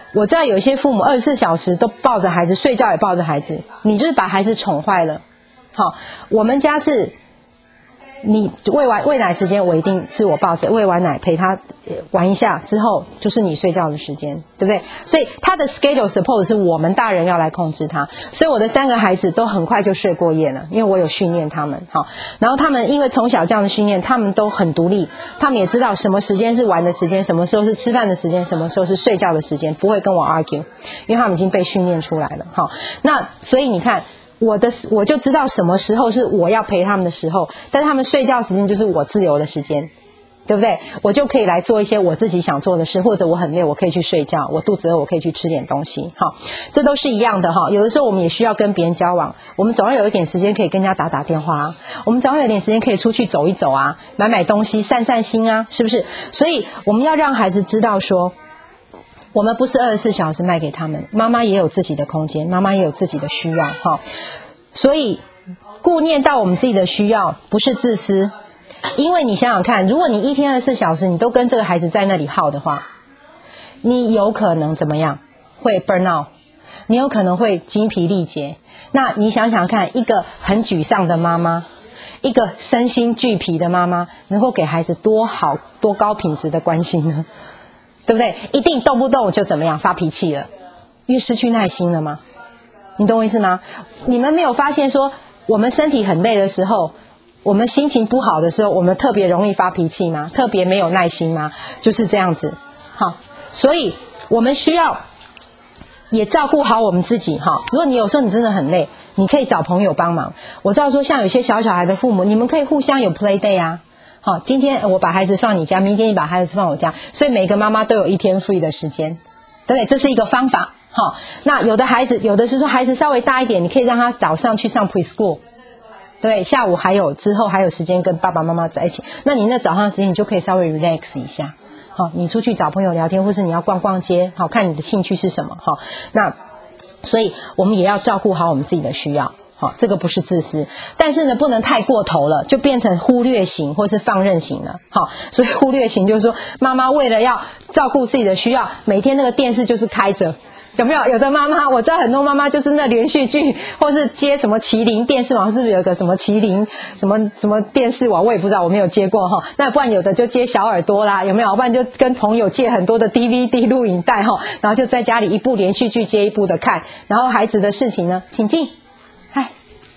我知道有些父母24小时都抱着孩子，睡觉也抱着孩子，你就是把孩子宠坏了。好，我们家是你喂奶时间我一定是我抱着，喂完奶陪他玩一下之后就是你睡觉的时间，对不对？所以他的 schedule suppose 是我们大人要来控制他，所以我的3个孩子都很快就睡过夜了，因为我有训练他们。好，然后他们因为从小这样的训练，他们都很独立，他们也知道什么时间是玩的时间，什么时候是吃饭的时间，什么时候是睡觉的时间，不会跟我 argue， 因为他们已经被训练出来了。好，那所以你看我就知道什么时候是我要陪他们的时候，但是他们睡觉时间就是我自由的时间，对不对？我就可以来做一些我自己想做的事，或者我很累我可以去睡觉，我肚子饿我可以去吃点东西。好，这都是一样的哈。有的时候我们也需要跟别人交往，我们总要有一点时间可以跟人家打电话啊，我们总要有点时间可以出去走一走啊，买东西散散心啊，是不是？所以我们要让孩子知道说，我们不是24小时卖给他们，妈妈也有自己的空间，妈妈也有自己的需要哈。所以顾念到我们自己的需要不是自私，因为你想想看，如果你一天24小时你都跟这个孩子在那里耗的话，你有可能怎么样？会 burn out， 你有可能会精疲力竭。那你想想看，一个很沮丧的妈妈，一个身心俱疲的妈妈，能够给孩子多好多高品质的关心呢？对不对？一定动不动就怎么样发脾气了，因为失去耐心了吗？你懂我意思吗？你们没有发现说，我们身体很累的时候，我们心情不好的时候，我们特别容易发脾气吗？特别没有耐心吗？就是这样子。好，所以我们需要也照顾好我们自己哈。如果你有时候你真的很累，你可以找朋友帮忙。我知道说，像有些小孩的父母，你们可以互相有 play day 啊。好，今天我把孩子放你家，明天你把孩子放我家，所以每个妈妈都有一天 free 的时间，对不对？这是一个方法。好，那有的孩子，有的是说孩子稍微大一点，你可以让他早上去上 preschool， 对，下午之后还有时间跟爸爸妈妈在一起，那你那早上的时间你就可以稍微 relax 一下。好，你出去找朋友聊天，或是你要逛逛街，好，看你的兴趣是什么。好，那所以我们也要照顾好我们自己的需要。好，这个不是自私，但是呢，不能太过头了，就变成忽略型或是放任型了。好，所以忽略型就是说，妈妈为了要照顾自己的需要，每天那个电视就是开着。有没有？有的妈妈，我知道很多妈妈就是那连续剧，或是接什么麒麟电视网，是不是有个什么麒麟什么电视网？我也不知道，我没有接过哈。那不然有的就接小耳朵啦，有没有？不然就跟朋友借很多的 DVD 录影带哈，然后就在家里一部连续剧接一部的看。然后孩子的事情呢，请进，嗨。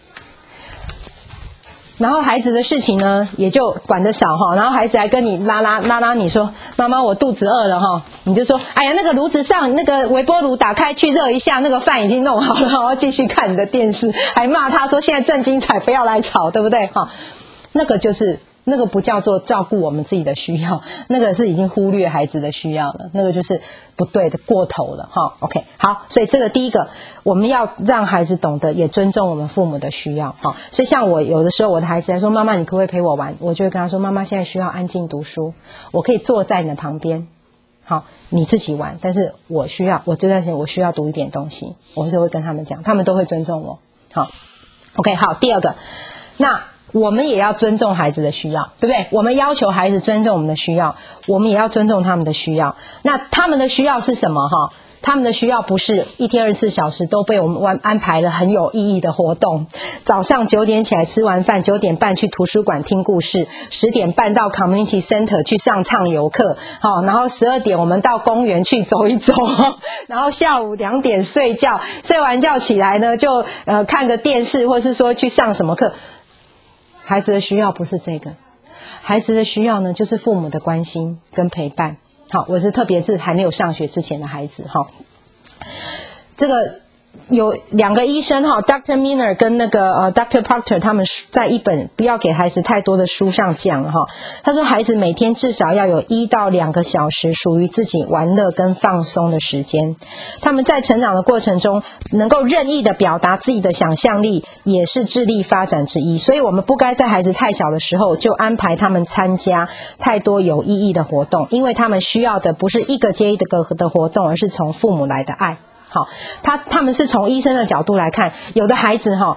然后孩子的事情呢，也就管得少哈。然后孩子还跟你拉你说，妈妈我肚子饿了哈，你就说，哎呀那个炉子上那个微波炉打开去热一下，那个饭已经弄好了，然后继续看你的电视，还骂他说现在正精彩，不要来吵，对不对哈？那个不叫做照顾我们自己的需要，那个是已经忽略孩子的需要了，那个就是不对的，过头了哈。OK， 好，所以这个第一个，我们要让孩子懂得也尊重我们父母的需要哈。所以像我有的时候我的孩子来说，妈妈你可不可以陪我玩？我就会跟他说，妈妈现在需要安静读书，我可以坐在你的旁边，好，你自己玩，但是我这段时间我需要读一点东西，我就会跟他们讲，他们都会尊重我。好 ，OK， 好，第二个，那我们也要尊重孩子的需要，对不对？我们要求孩子尊重我们的需要，我们也要尊重他们的需要。那他们的需要是什么哈？他们的需要不是一天24小时都被我们安排了很有意义的活动。早上9点起来吃完饭，9点半去图书馆听故事，10点半到 community center 去上畅游课，好，然后12点我们到公园去走一走，然后下午2点睡觉，睡完觉起来呢就看个电视，或是说去上什么课。孩子的需要不是这个，孩子的需要呢就是父母的关心跟陪伴。好，我是特别是还没有上学之前的孩子哈。这个有2个医生哈 ，Dr. Miner 跟那个Dr. Proctor 他们在一本不要给孩子太多的书上讲哈，他说孩子每天至少要有1到2个小时属于自己玩乐跟放松的时间。他们在成长的过程中能够任意的表达自己的想象力，也是智力发展之一。所以我们不该在孩子太小的时候就安排他们参加太多有意义的活动，因为他们需要的不是一个接一个的活动，而是从父母来的爱。好，他们是从医生的角度来看，有的孩子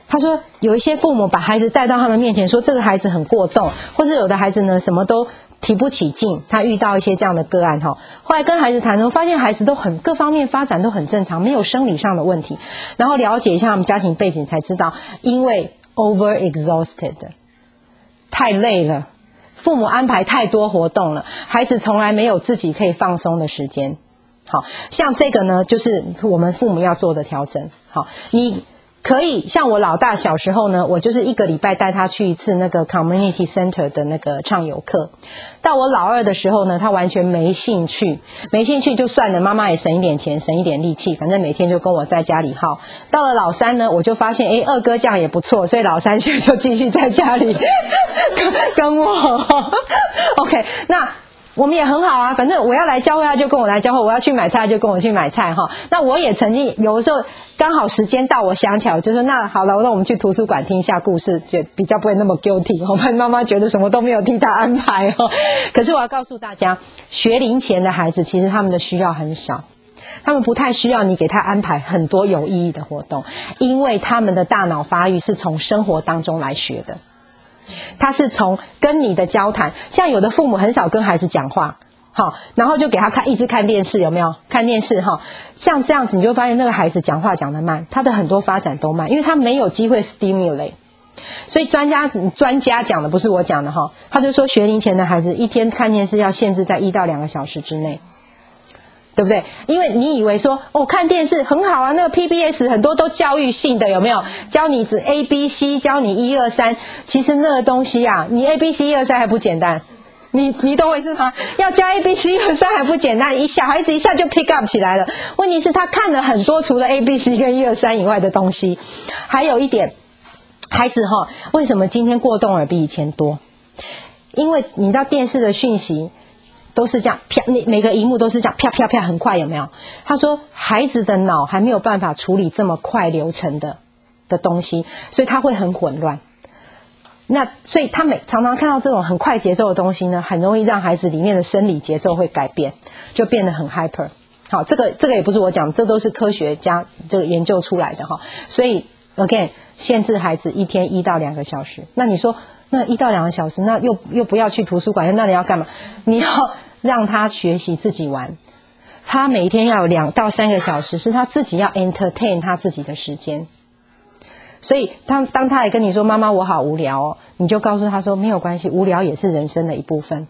他说有一些父母把孩子带到他们面前说这个孩子很过动，或是有的孩子呢什么都提不起劲，他遇到一些这样的个案后来跟孩子谈中发现孩子都各方面发展都很正常，没有生理上的问题，然后了解一下他们家庭背景才知道，因为 over exhausted 太累了，父母安排太多活动了，孩子从来没有自己可以放松的时间。好，像这个呢就是我们父母要做的调整。好，你可以像我老大小时候呢，我就是1个礼拜带他去一次那个 community center 的那个唱游课。到我老二的时候呢，他完全没兴趣就算了，妈妈也省一点钱省一点力气，反正每天就跟我在家里耗。到了老三呢，我就发现二哥这样也不错，所以老三现在就继续在家里跟我OK， 那我们也很好啊，反正我要来教会他就跟我来教会，我要去买菜就跟我去买菜哈。那我也曾经有的时候刚好时间到，我想起来我就说那好了，那我们去图书馆听一下故事，就比较不会那么 guilty， 我怕妈妈觉得什么都没有替他安排哦。可是我要告诉大家，学龄前的孩子其实他们的需要很少，他们不太需要你给他安排很多有意义的活动，因为他们的大脑发育是从生活当中来学的。他是从跟你的交谈，像有的父母很少跟孩子讲话，好，然后就给他一直看电视，有没有？看电视哈，像这样子你就发现那个孩子讲话讲得慢，他的很多发展都慢，因为他没有机会 stimulate。所以专家讲的不是我讲的哈，他就说学龄前的孩子一天看电视要限制在1到2个小时之内。对不对？因为你以为说看电视很好啊，那个 PBS 很多都教育性的，有没有？教你ABC， 教你1、2、3，其实那个东西啊，你 ABC 1、2、3还不简单，你懂我意思吗？要教 ABC 1、2、3还不简单，小孩子一下就 pick up 起来了。问题是他看了很多除了 ABC 跟1、2、3以外的东西。还有一点，孩子为什么今天过动儿比以前多？因为你知道电视的讯息都是这样啪，每个荧幕都是这样啪啪啪很快，有没有？他说孩子的脑还没有办法处理这么快流程的东西，所以他会很混乱。那所以他常常看到这种很快节奏的东西呢，很容易让孩子里面的生理节奏会改变，就变得很 hyper。好，这个也不是我讲，这都是科学家这个研究出来的哈。所以 again， 限制孩子一天1到2个小时。那你说那1到2个小时，那又不要去图书馆，那你要干嘛？你要让他学习自己玩，他每天要有2到3个小时是他自己要 entertain 他自己的时间。所以当他来跟你说妈妈我好无聊哦，你就告诉他说没有关系，无聊也是人生的一部分。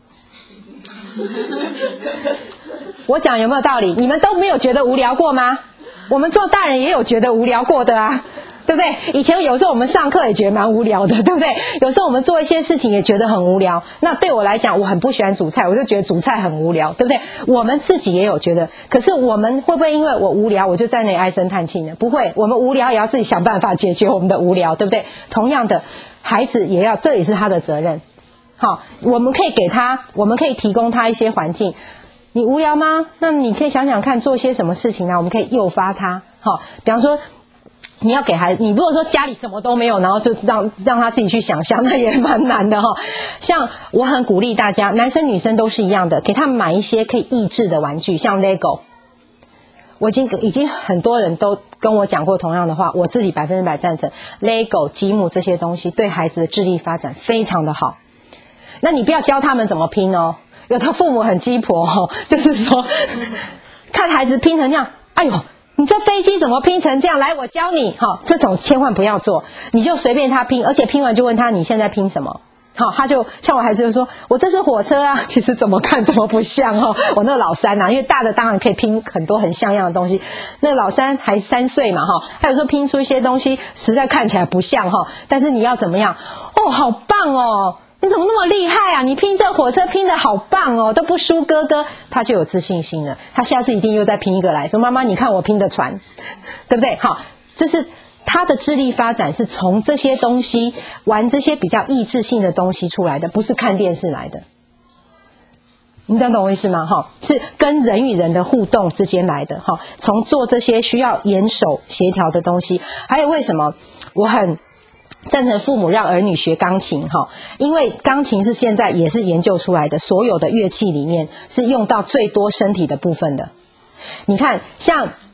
我讲有没有道理？你们都没有觉得无聊过吗？我们做大人也有觉得无聊过的啊，对不对？以前有时候我们上课也觉得蛮无聊的，对不对？有时候我们做一些事情也觉得很无聊。那对我来讲，我很不喜欢煮菜，我就觉得煮菜很无聊，对不对？我们自己也有觉得，可是我们会不会因为我无聊我就在那里唉声叹气呢？不会，我们无聊也要自己想办法解决我们的无聊，对不对？同样的，孩子也要，这也是他的责任。好，我们可以提供他一些环境。你无聊吗？那你可以想想看做些什么事情啊，我们可以诱发他。好，比方说你要给孩子，你如果说家里什么都没有，然后就让他自己去想象，那也蛮难的哈。像我很鼓励大家，男生女生都是一样的，给他们买一些可以益智的玩具，像 Lego。我已经很多人都跟我讲过同样的话，我自己100%赞成 Lego、积木这些东西对孩子的智力发展非常的好。那你不要教他们怎么拼哦。有的父母很鸡婆哦，就是说看孩子拼成这样，哎呦你这飞机怎么拼成这样，来我教你。好，这种千万不要做，你就随便他拼，而且拼完就问他你现在拼什么。好，他就像我孩子就说我这是火车啊，其实怎么看怎么不像哦。我那个老三啊，因为大的当然可以拼很多很像样的东西，那个老三还3岁嘛哈，他有时候拼出一些东西实在看起来不像哈，但是你要怎么样哦，好棒哦，你怎么那么厉害啊，你拼这火车拼得好棒哦，都不输哥哥。他就有自信心了，他下次一定又再拼一个来说妈妈你看我拼的船，对不对？好，就是他的智力发展是从这些东西玩这些比较益智性的东西出来的，不是看电视来的。你懂我意思吗？是跟人与人的互动之间来的，从做这些需要眼手协调的东西。还有为什么我很赞成父母让儿女学钢琴，因为钢琴是现在也是研究出来的，所有的乐器里面是用到最多身体的部分的。你看像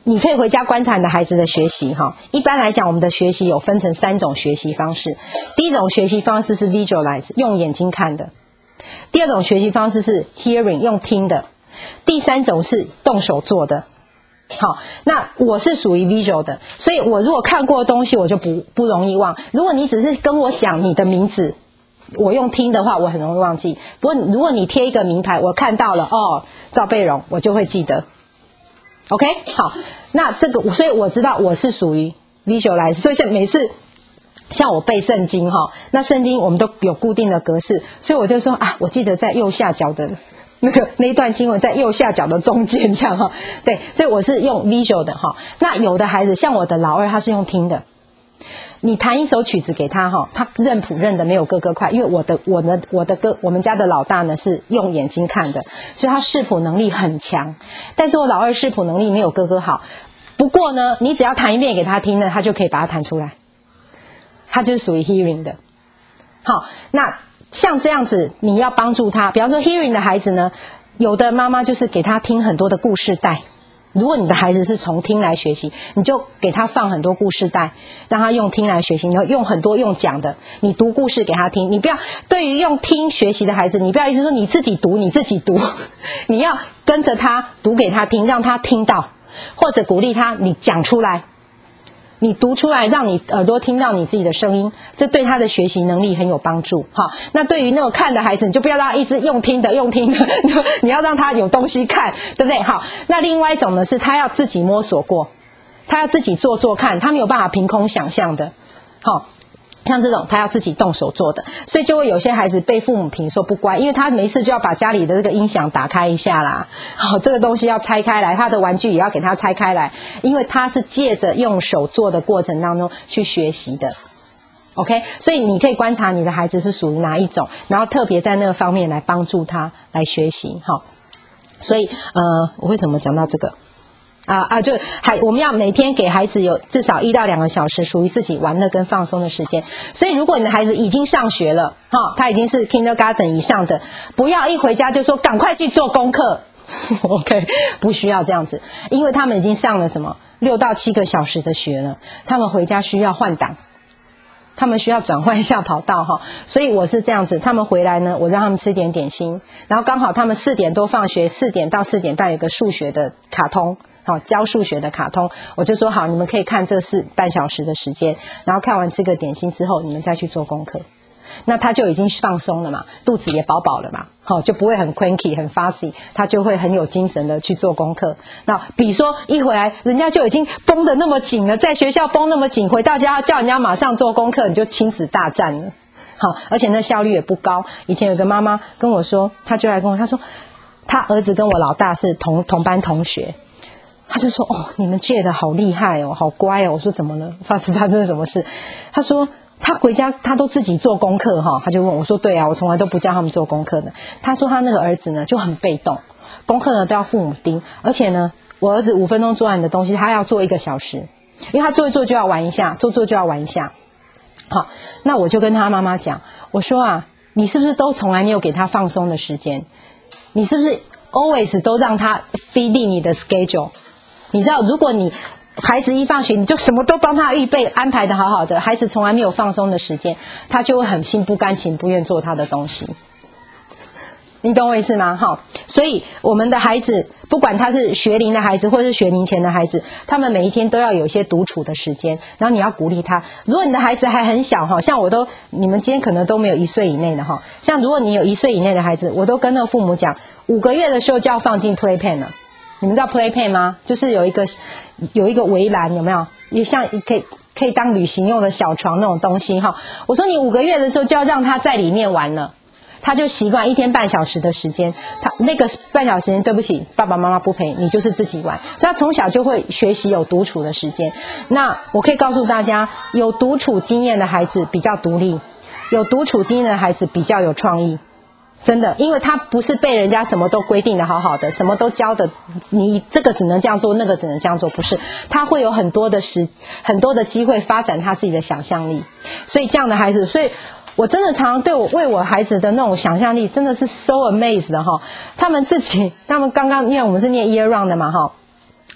你可以回家观察你的孩子的学习哈。一般来讲，我们的学习有分成3种学习方式。第一种学习方式是 visualize， 用眼睛看的；第二种学习方式是 hearing， 用听的；第3种是动手做的。好，那我是属于 visual 的，所以我如果看过的东西，我就不容易忘。如果你只是跟我讲你的名字，我用听的话，我很容易忘记。不过如果你贴一个名牌，我看到了哦，赵贝蓉，我就会记得。OK， 好，那这个，所以我知道我是属于 visualize， 所以像每次像我背圣经哈，那圣经我们都有固定的格式，所以我就说啊，我记得在右下角的那一段经文在右下角的中间这样哈，对，所以我是用 visual 的哈。那有的孩子像我的老二，他是用听的。你弹一首曲子给他哈，他认谱认的没有哥哥快，因为我们家的老大呢是用眼睛看的，所以他视谱能力很强。但是我老二视谱能力没有哥哥好，不过呢，你只要弹一遍给他听呢，他就可以把它弹出来，他就是属于 hearing 的。好，那像这样子，你要帮助他，比方说 hearing 的孩子呢，有的妈妈就是给他听很多的故事带。如果你的孩子是从听来学习，你就给他放很多故事带，让他用听来学习，你要用很多用讲的，你读故事给他听。你不要对于用听学习的孩子，你不要一直说你自己读，你要跟着他读给他听，让他听到，或者鼓励他你讲出来，你读出来，让你耳朵听到你自己的声音，这对他的学习能力很有帮助。好，那对于那种看的孩子，你就不要让他一直用听的，你要让他有东西看，对不对？好，那另外一种呢是他要自己摸索过，他要自己做做看，他没有办法凭空想象的。好，像这种他要自己动手做的，所以就会有些孩子被父母评说不乖，因为他没事就要把家里的这个音响打开一下啦，好，这个东西要拆开来，他的玩具也要给他拆开来，因为他是借着用手做的过程当中去学习的。OK， 所以你可以观察你的孩子是属于哪一种，然后特别在那个方面来帮助他来学习。好，所以我为什么讲到这个？就我们要每天给孩子有至少1到2个小时属于自己玩乐跟放松的时间。所以如果你的孩子已经上学了，他已经是 kindergarten 以上的，不要一回家就说赶快去做功课。OK， 不需要这样子，因为他们已经上了什么6到7个小时的学了，他们回家需要换挡。他们需要转换一下跑道哈，所以我是这样子，他们回来呢，我让他们吃点点心，然后刚好他们4点多放学，4点到4点半有个数学的卡通，好，教数学的卡通，我就说好，你们可以看这半小时的时间，然后看完吃个点心之后，你们再去做功课。那他就已经放松了嘛，肚子也饱饱了嘛，好，就不会很 cranky 很 fussy， 他就会很有精神的去做功课。那比如说一回来人家就已经绷得那么紧了，在学校绷那么紧，回到家叫人家马上做功课，你就亲子大战了。好，而且那效率也不高。以前有个妈妈跟我说，她就来跟我，她说她儿子跟我老大是同班同学，她就说哦，你们借的好厉害哦，好乖哦。我说怎么了？发生了什么事？她说他回家他都自己做功课哈，他就问我说对啊，我从来都不叫他们做功课的。他说他那个儿子呢就很被动，功课呢都要父母盯，而且呢我儿子5分钟做完的东西他要做1个小时，因为他做一做就要玩一下，做就要玩一下。好，那我就跟他妈妈讲，我说啊，你是不是都从来没有给他放松的时间？你是不是 always 都让他 feed in 你的 schedule？ 你知道如果你孩子一放学你就什么都帮他预备安排的好好的，孩子从来没有放松的时间，他就会很心不甘情不愿做他的东西。你懂我意思吗？好，所以我们的孩子不管他是学龄的孩子或是学龄前的孩子，他们每一天都要有一些独处的时间，然后你要鼓励他。如果你的孩子还很小，像你们今天可能都没有1岁以内的，像如果你有1岁以内的孩子，我都跟那个父母讲5个月的时候就要放进 playpen 了。你们知道 playpen 吗？就是有一个围栏，有没有？也像可以当旅行用的小床那种东西哈。我说你5个月的时候就要让他在里面玩了，他就习惯1天半小时的时间，他那个半小时时间，对不起，爸爸妈妈不陪你，就是自己玩，所以他从小就会学习有独处的时间。那我可以告诉大家，有独处经验的孩子比较独立，有独处经验的孩子比较有创意。真的，因为他不是被人家什么都规定的好好的，什么都教的，你这个只能这样做，那个只能这样做，不是，他会有很多的机会发展他自己的想象力。所以这样的孩子，所以我真的常常为我孩子的那种想象力真的是 so amazed 的哈。他们刚刚因为我们是念 year round 的嘛哈，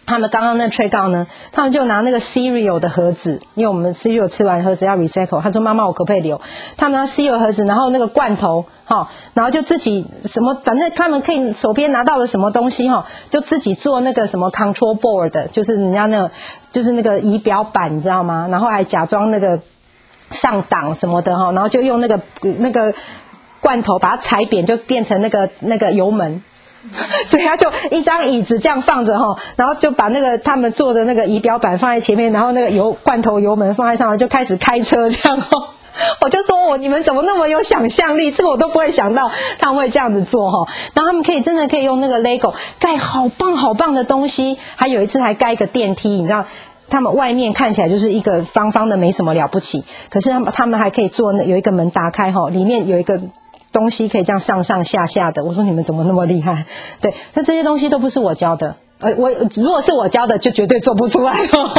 他们刚刚那催告呢，他们就拿那个 cereal 的盒子，因为我们 cereal 吃完盒子要 recycle， 他说妈妈我可不可以留？他们拿 cereal 盒子，然后那个罐头，然后就自己什么，反正他们可以手边拿到了什么东西就自己做那个什么 control board， 就是人家那个就是那个仪表板，你知道吗？然后还假装那个上档什么的然后就用那个罐头把它踩扁，就变成那个油门。所以他就一张椅子这样放着然后就把那个他们做的那个仪表板放在前面，然后那个罐头油门放在上面，就开始开车这样我就说你们怎么那么有想象力，这个我都不会想到他们会这样子做然后他们真的可以用那个 Lego 盖好棒好棒的东西，还有一次还盖一个电梯，你知道他们外面看起来就是一个方方的没什么了不起，可是他们还可以做有一个门打开里面有一个东西可以这样上上下下的，我说你们怎么那么厉害？对，那这些东西都不是我教的，如果是我教的，就绝对做不出来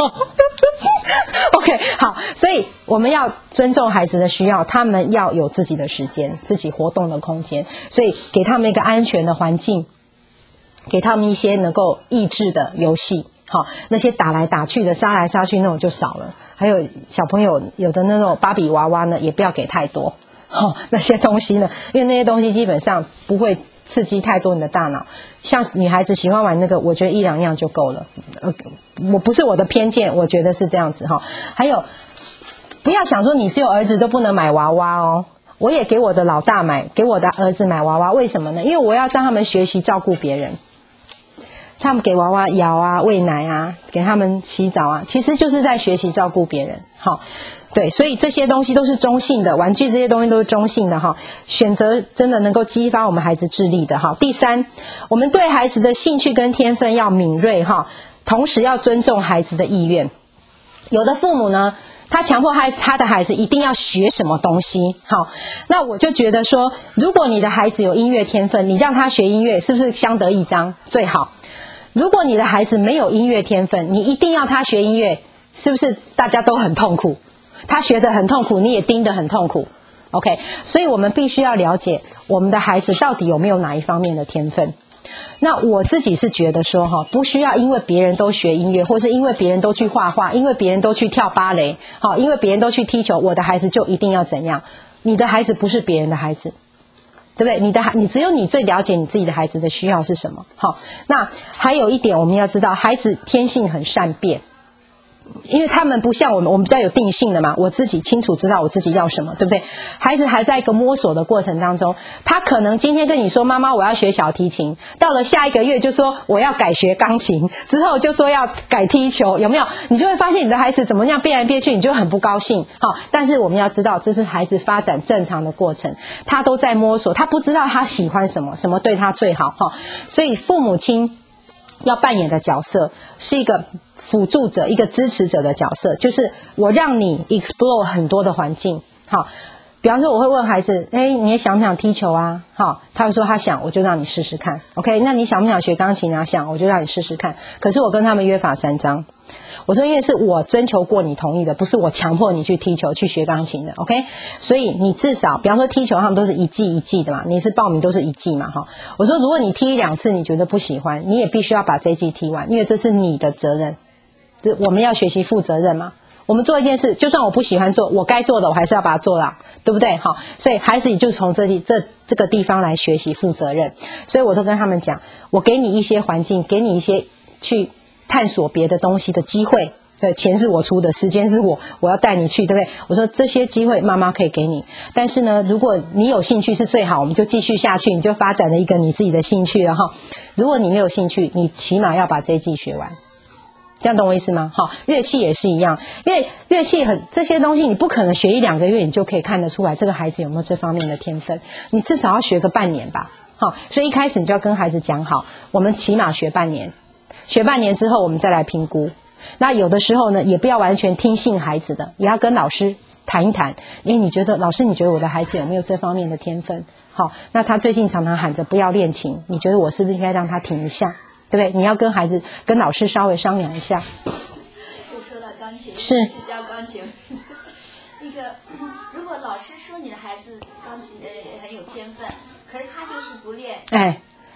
OK， 好，所以我们要尊重孩子的需要，他们要有自己的时间，自己活动的空间，所以给他们一个安全的环境，给他们一些能够益智的游戏。好，那些打来打去的杀来杀去那种就少了，还有小朋友有的那种芭比娃娃呢，也不要给太多。那些东西呢，因为那些东西基本上不会刺激太多你的大脑，像女孩子喜欢玩那个，我觉得1-2样就够了。我不是我的偏见，我觉得是这样子还有，不要想说你只有儿子都不能买娃娃我也给我的老大给我的儿子买娃娃，为什么呢？因为我要让他们学习照顾别人。他们给娃娃摇啊、喂奶啊、给他们洗澡啊，其实就是在学习照顾别人。对，所以这些东西都是中性的，玩具这些东西都是中性的选择真的能够激发我们孩子智力的第三，我们对孩子的兴趣跟天分要敏锐同时要尊重孩子的意愿。有的父母呢，他强迫他的孩子一定要学什么东西那我就觉得说，如果你的孩子有音乐天分，你让他学音乐，是不是相得益彰最好？如果你的孩子没有音乐天分，你一定要他学音乐，是不是大家都很痛苦？他学得很痛苦，你也盯得很痛苦。OK， 所以我们必须要了解我们的孩子到底有没有哪一方面的天分。那我自己是觉得说不需要因为别人都学音乐，或是因为别人都去画画，因为别人都去跳芭蕾，因为别人都去踢球，我的孩子就一定要怎样？你的孩子不是别人的孩子，对不对？你只有你最了解你自己的孩子的需要是什么。那还有一点我们要知道，孩子天性很善变，因为他们不像我们比较有定性的嘛，我自己清楚知道我自己要什么，对不对？孩子还在一个摸索的过程当中，他可能今天跟你说妈妈我要学小提琴，到了下一个月就说我要改学钢琴，之后就说要改踢球，有没有？你就会发现你的孩子怎么样变来变去，你就很不高兴。但是我们要知道这是孩子发展正常的过程，他都在摸索，他不知道他喜欢什么，什么对他最好。所以父母亲要扮演的角色是一个辅助者，一个支持者的角色，就是我让你 explore 很多的环境。比方说我会问孩子，你也想不想踢球啊？他会说他想，我就让你试试看。OK， 那你想不想学钢琴啊？想，我就让你试试看。可是我跟他们约法3章，我说因为是我征求过你同意的，不是我强迫你去踢球去学钢琴的。 OK， 所以你至少比方说踢球他们都是一季一季的嘛，你是报名都是一季嘛。我说如果你踢1-2次你觉得不喜欢，你也必须要把这一季踢完，因为这是你的责任，我们要学习负责任嘛。我们做一件事，就算我不喜欢做，我该做的我还是要把它做了，对不对？所以孩子也就从这个地方来学习负责任。所以我都跟他们讲，我给你一些环境，给你一些去探索别的东西的机会。对，钱是我出的，时间是我要带你去，对不对？我说这些机会妈妈可以给你，但是呢，如果你有兴趣是最好，我们就继续下去，你就发展了一个你自己的兴趣了如果你没有兴趣，你起码要把这一季学完。这样懂我意思吗？乐器也是一样，因为乐器这些东西你不可能学1-2个月你就可以看得出来这个孩子有没有这方面的天分，你至少要学个半年吧。所以一开始你就要跟孩子讲好，我们起码学半年，学半年之后我们再来评估。那有的时候呢，也不要完全听信孩子的，也要跟老师谈一谈。老师你觉得我的孩子有没有这方面的天分？那他最近常常喊着不要练琴，你觉得我是不是应该让他停一下？对不对？你要跟孩子跟老师稍微商量一下。 就说到钢琴， 是教钢琴那个如果老师说你的孩子钢琴很有天分，可是他就是不练，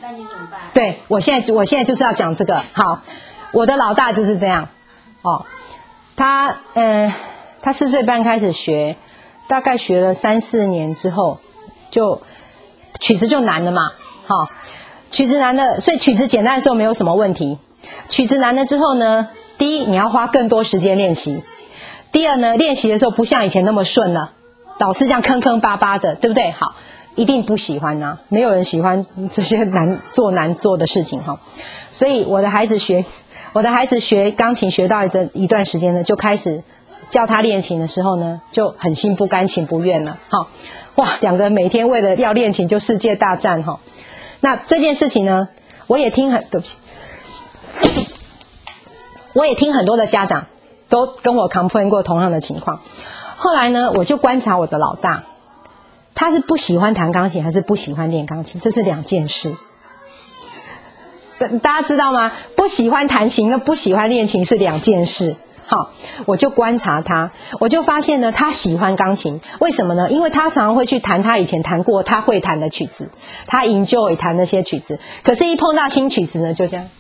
那你怎么办？ 对，我现在就是要讲这个。好，我的老大就是这样哦，他4岁半开始学，大概学了3、4年之后，就曲子就难了嘛。好，曲子难了，所以曲子简单的时候没有什么问题。曲子难了之后呢，第一你要花更多时间练习，第二呢，练习的时候不像以前那么顺了，老师这样坑坑巴巴的，对不对？好，一定不喜欢啊，没有人喜欢这些难做的事情哈。所以我的孩子学钢琴学到一段时间呢，就开始叫他练琴的时候呢，就很心不甘情不愿了。好，哇，两个每天为了要练琴就世界大战哈。那这件事情呢，我也听很多的家长都跟我 complain 过同样的情况。后来呢，我就观察我的老大，他是不喜欢弹钢琴还是不喜欢练钢琴，这是2件事。大家知道吗？不喜欢弹琴跟不喜欢练琴是2件事。好，我就观察他，我就发现呢，他喜欢钢琴，为什么呢？因为他常常会去弹他以前弹过他会弹的曲子，他 enjoy 弹那些曲子。可是，一碰到新曲子呢，就这样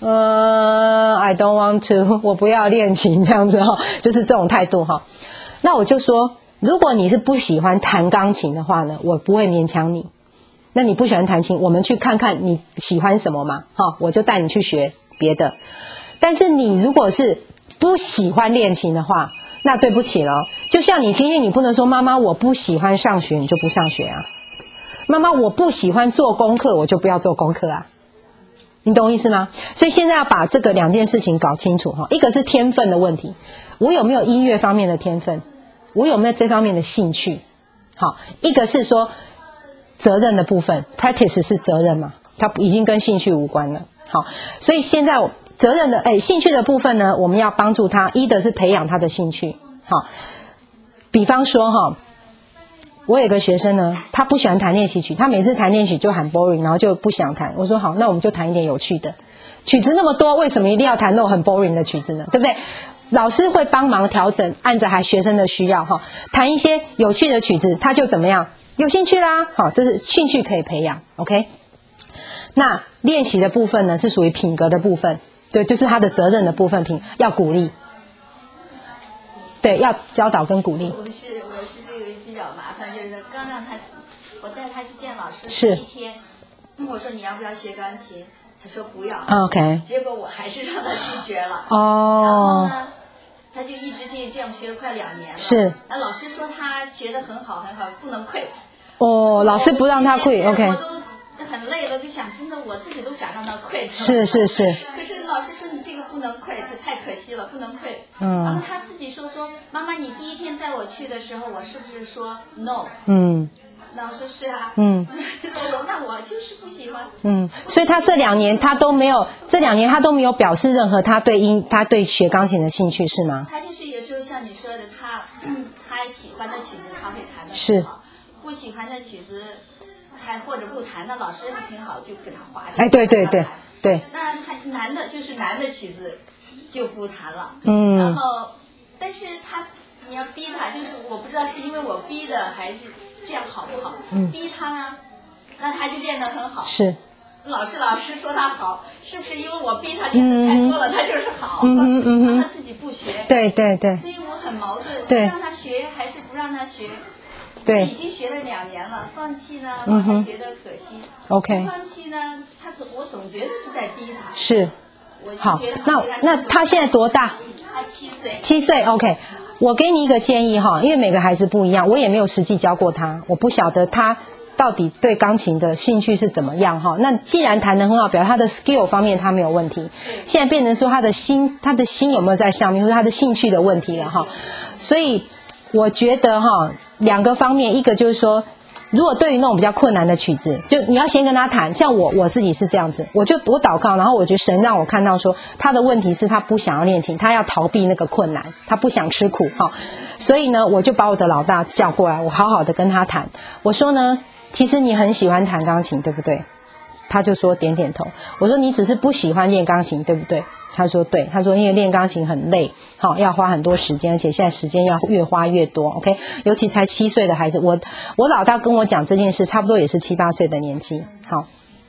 ，I don't want to， 我不要练琴这样子哈，就是这种态度哈。那我就说，如果你是不喜欢弹钢琴的话呢，我不会勉强你。那你不喜欢弹琴，我们去看看你喜欢什么嘛，哈，我就带你去学别的。但是你如果是不喜欢练琴的话，那对不起了，就像你今天你不能说妈妈我不喜欢上学，你就不上学啊。妈妈我不喜欢做功课，我就不要做功课啊。你懂意思吗？所以现在要把这个2件事情搞清楚哈。一个是天分的问题，我有没有音乐方面的天分，我有没有这方面的兴趣。好，一个是说责任的部分 ，practice 是责任嘛，它已经跟兴趣无关了。好，所以现在责任的兴趣的部分呢，我们要帮助他，一的是培养他的兴趣。好，比方说哈，我有个学生呢，他不喜欢弹练习曲，他每次弹练习就很 boring， 然后就不想弹。我说好，那我们就弹一点有趣的。曲子那么多，为什么一定要弹那种很 boring 的曲子呢？对不对？老师会帮忙调整，按着学生的需要哈，弹一些有趣的曲子，他就怎么样？有兴趣啦。好，这是兴趣可以培养 ，OK。那练习的部分呢，是属于品格的部分，对，就是他的责任的部分，要鼓励，对，要教导跟鼓励。 我是这个比较麻烦，就是刚让他，我带他去见老师是第一天，我说你要不要学钢琴？他说不要。 OK。 结果我还是让他去学了。 哦。 然后呢，他就一直这样学了快2年了。 是。 那老师说他学得很好很好，不能 quit。 哦，老师不让他 quit，OK。 我都很累了，就想真的我自己都想让他 quit。 是。 可是老师说你这个不能 quit， 太可惜了，不能 quit。然后他自己说妈妈，你第一天带我去的时候，我是不是说 no？ 那我说是啊。那我就是不喜欢。 所以他这2年他都没有表示任何他对学钢琴的兴趣是吗？ 他就是有时候像你说的，他喜欢的曲子他会弹得是， 不喜欢的曲子他或者不弹，那老师挺好就给他划掉。 对。 那他难的曲子就不弹了。然后，但是你要逼他，就是我不知道是因为我逼的还是这样好不好？逼他呢，那他就练得很好。是。老师说他好，是不是因为我逼他练得太多了，他就是好？让他自己不学。对。所以我很矛盾，是让他学还是不让他学？对。已经学了2年了，放弃呢，我还觉得可惜。OK。放弃呢，我总觉得是在逼他。是。好，那他现在多大？他7岁。7岁 ，OK。我给你一个建议哈，因为每个孩子不一样，我也没有实际教过他，我不晓得他到底对钢琴的兴趣是怎么样哈。那既然弹得很好，表示他的 skill 方面他没有问题。现在变成说他的心有没有在上面，或者他的兴趣的问题了哈。所以我觉得哈，2个方面，一个就是说，如果对于那种比较困难的曲子，就你要先跟他谈。像我自己是这样子，我祷告，然后我觉得神让我看到说，他的问题是他不想要练琴，他要逃避那个困难，他不想吃苦哈。所以呢，我就把我的老大叫过来，我好好的跟他谈。我说呢，其实你很喜欢弹钢琴，对不对？他就说点点头。我说你只是不喜欢练钢琴，对不对？他说对。他说因为练钢琴很累，好，要花很多时间，而且现在时间要越花越多 ，OK。尤其才7岁的孩子，我老大跟我讲这件事，差不多也是7、8岁的年纪。好，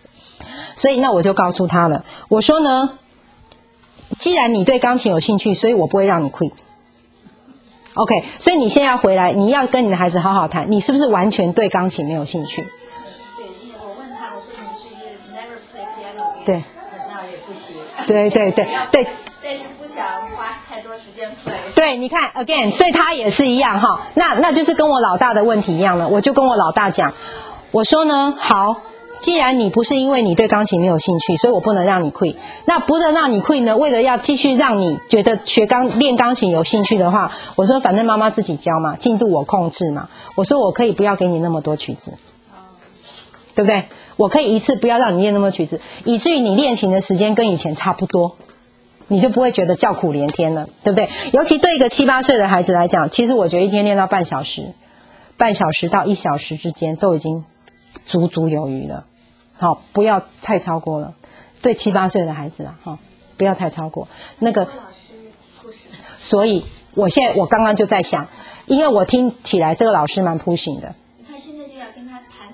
所以那我就告诉他了，我说呢，既然你对钢琴有兴趣，所以我不会让你 quit。OK， 所以你现在要回来，你要跟你的孩子好好谈，你是不是完全对钢琴没有兴趣？ 对，我问他，我说你是 never play piano？ 对， 那也不行。 对对对对。 但是不想花太多时间 play。 对，你看 again， 所以他也是一样哈。那就是跟我老大的问题一样了，我就跟我老大讲，我说呢，好。既然你不是因为你对钢琴没有兴趣，所以我不能让你 quit。那不能让你 quit 呢？为了要继续让你觉得练钢琴有兴趣的话，我说反正妈妈自己教嘛，进度我控制嘛。我说我可以不要给你那么多曲子，对不对？我可以一次不要让你练那么多曲子，以至于你练琴的时间跟以前差不多，你就不会觉得叫苦连天了，对不对？尤其对一个7、8岁的孩子来讲，其实我觉得一天练到半小时到1小时之间都已经足足有余了。好，不要太超过了。对7、8岁的孩子啊，哈，不要太超过那个。所以我刚刚就在想，因为我听起来这个老师蛮 pushing 的。 他现在就要跟他谈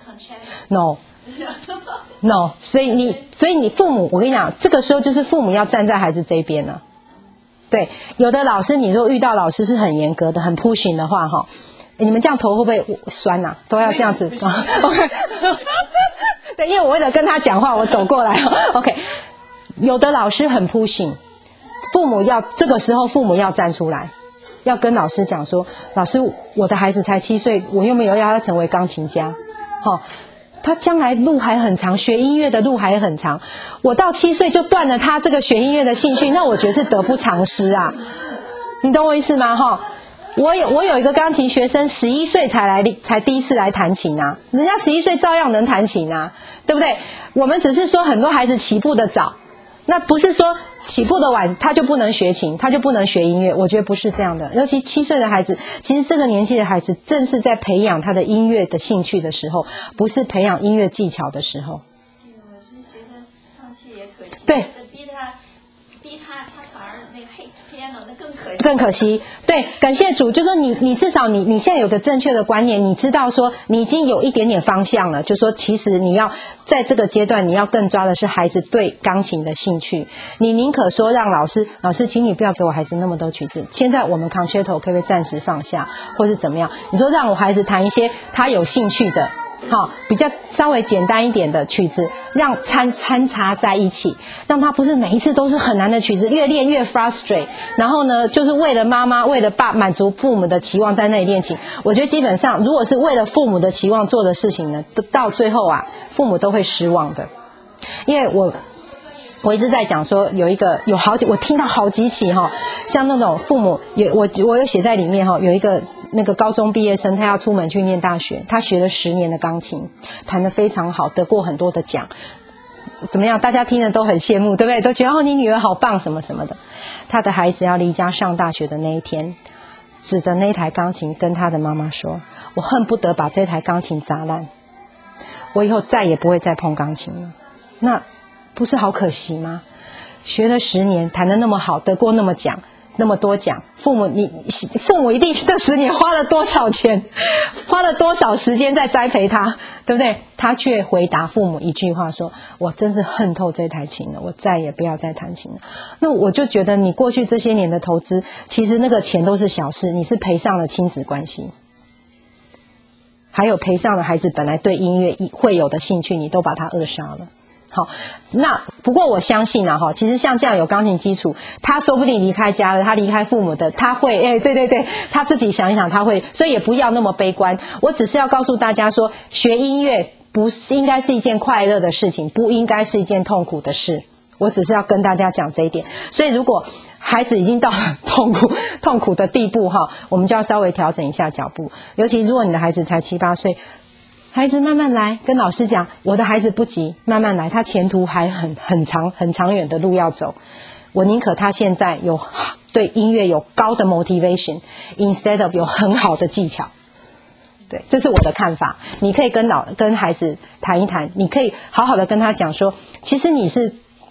concerto。No， 所以你父母，我跟你讲，这个时候就是父母要站在孩子这边了。对，有的老师，你如果遇到老师是很严格的、很 pushing 的话，哈，你们这样头会不会酸啊？都要这样子。OK。对，因为我为了跟他讲话，我走过来。OK， 有的老师很 pushing， 这个时候父母要站出来，要跟老师讲说，老师，我的孩子才7岁，我又没有要他成为钢琴家，他将来路还很长，学音乐的路还很长，我到7岁就断了他这个学音乐的兴趣，那我觉得是得不偿失啊，你懂我意思吗？我有一个钢琴学生，11岁才第一次来弹琴啊，人家11岁照样能弹琴啊，对不对？我们只是说很多孩子起步的早，那不是说起步的晚他就不能学琴，他就不能学音乐，我觉得不是这样的。尤其7岁的孩子，其实这个年纪的孩子正是在培养他的音乐的兴趣的时候，不是培养音乐技巧的时候。 我是觉得放弃也可惜。 对。 逼他反而那个 hate piano 那更可惜。对，感谢主，就说你至少你现在有个正确的观念，你知道说你已经有一点点方向了，就说其实你要在这个阶段，你要更抓的是孩子对钢琴的兴趣。你宁可说让老师，请你不要给我孩子那么多曲子，现在我们 concerto 可不可以暂时放下，或是怎么样？你说让我孩子弹一些他有兴趣的。比较稍微简单一点的曲子，让穿插在一起，让他不是每一次都是很难的曲子，越练越 frustrate。然后呢，就是为了妈妈、为了满足父母的期望在那里练琴。我觉得基本上，如果是为了父母的期望做的事情呢，到最后啊，父母都会失望的。因为我一直在讲说，我听到好几起像那种父母我有写在里面有一个那个高中毕业生，他要出门去念大学，他学了10年的钢琴，弹得非常好，得过很多的奖。怎么样？大家听了都很羡慕，对不对？都觉得你女儿好棒什么什么的。他的孩子要离家上大学的那一天，指着那台钢琴跟他的妈妈说：“我恨不得把这台钢琴砸烂，我以后再也不会再碰钢琴了。”那不是好可惜吗？学了10年，弹得那么好，得过那么多奖，父母一定这10年花了多少钱，花了多少时间在栽培他，对不对？他却回答父母一句话说：“我真是恨透这台琴了，我再也不要再弹琴了。”那我就觉得你过去这些年的投资，其实那个钱都是小事，你是赔上了亲子关系，还有赔上了孩子本来对音乐会有的兴趣，你都把它扼杀了。好，那不过我相信其实像这样有钢琴基础，他说不定离开家了，他离开父母的，他会对，他自己想一想他会，所以也不要那么悲观。我只是要告诉大家说，学音乐不是应该是一件快乐的事情，不应该是一件痛苦的事。我只是要跟大家讲这一点。所以如果孩子已经到了痛苦的地步我们就要稍微调整一下脚步。尤其如果你的孩子才7、8岁，孩子慢慢来，跟老师讲，我的孩子不急，慢慢来，他前途还很长远的路要走。我宁可他现在有对音乐有高的 motivation instead of 有很好的技巧。对，这是我的看法。你可以跟孩子谈一谈，你可以好好的跟他讲说，其实你是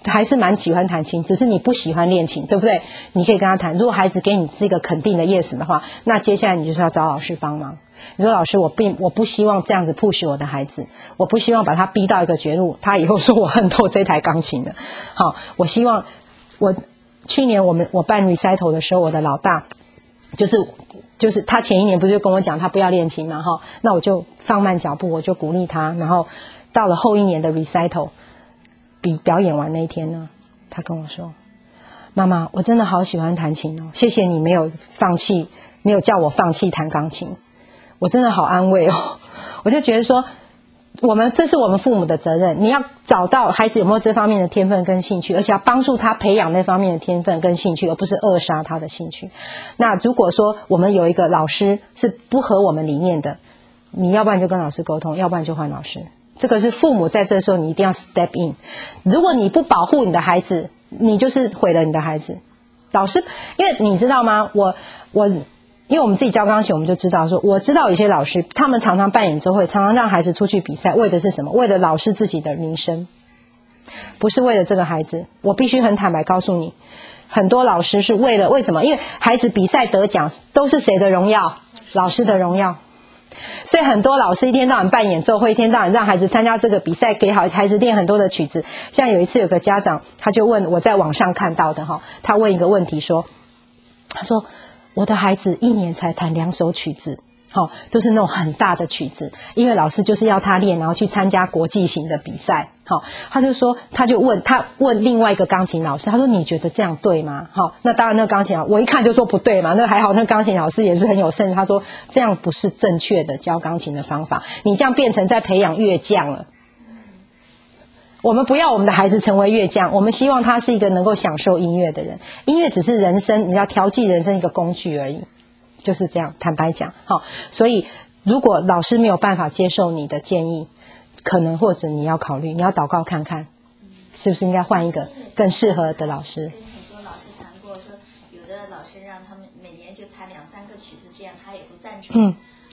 还是蛮喜欢弹琴，只是你不喜欢练琴，对不对？你可以跟他谈。如果孩子给你这个肯定的 yes 的话，那接下来你就是要找老师帮忙。你说老师，我不希望这样子 push 我的孩子，我不希望把他逼到一个绝路，他以后说我恨透这台钢琴的。好，我希望去年我办 recital 的时候，我的老大就是他前一年不是就跟我讲他不要练琴嘛，那我就放慢脚步，我就鼓励他，然后到了后一年的 recital 表演完那一天呢，他跟我说，妈妈，我真的好喜欢弹琴哦，谢谢你没有叫我放弃弹钢琴，我真的好安慰哦。我就觉得说这是我们父母的责任，你要找到孩子有没有这方面的天分跟兴趣，而且要帮助他培养那方面的天分跟兴趣，而不是扼杀他的兴趣。那如果说我们有一个老师是不合我们理念的，你要不然就跟老师沟通，要不然就换老师。这个是父母在这时候你一定要 step in。 如果你不保护你的孩子，你就是毁了你的孩子。老师，因为你知道吗，因为我们自己教钢琴，我们就知道说，我知道有些老师他们常常办演奏会，常常让孩子出去比赛，为的是什么？为了老师自己的名声，不是为了这个孩子。我必须很坦白告诉你，很多老师是为什么？因为孩子比赛得奖都是谁的荣耀？老师的荣耀。所以很多老师一天到晚办演奏会，一天到晚让孩子参加这个比赛，给孩子练很多的曲子。像有一次有个家长，他就问我在网上看到的他问一个问题他说我的孩子一年才弹2首曲子，都是那种很大的曲子，因为老师就是要他练，然后去参加国际型的比赛。他就问另外一个钢琴老师，他说你觉得这样对吗？那当然那个钢琴老师我一看就说不对嘛，那还好那个钢琴老师也是很有胜，他说这样不是正确的教钢琴的方法，你这样变成在培养乐匠了。我们不要我们的孩子成为乐匠，我们希望他是一个能够享受音乐的人。音乐只是人生，你要调剂人生一个工具而已，就是这样，坦白讲。所以如果老师没有办法接受你的建议，可能或者你要考虑，你要祷告看看，是不是应该换一个更适合的老师。 很多老师谈过，说有的老师让他们每年就弹2-3个曲子，这样他也不赞成。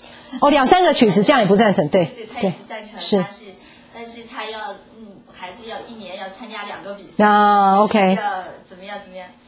2-3个曲子这样也不赞成，对， 他也不赞成，但是他要孩子要1年要参加2个比赛 ，OK， 要怎么样？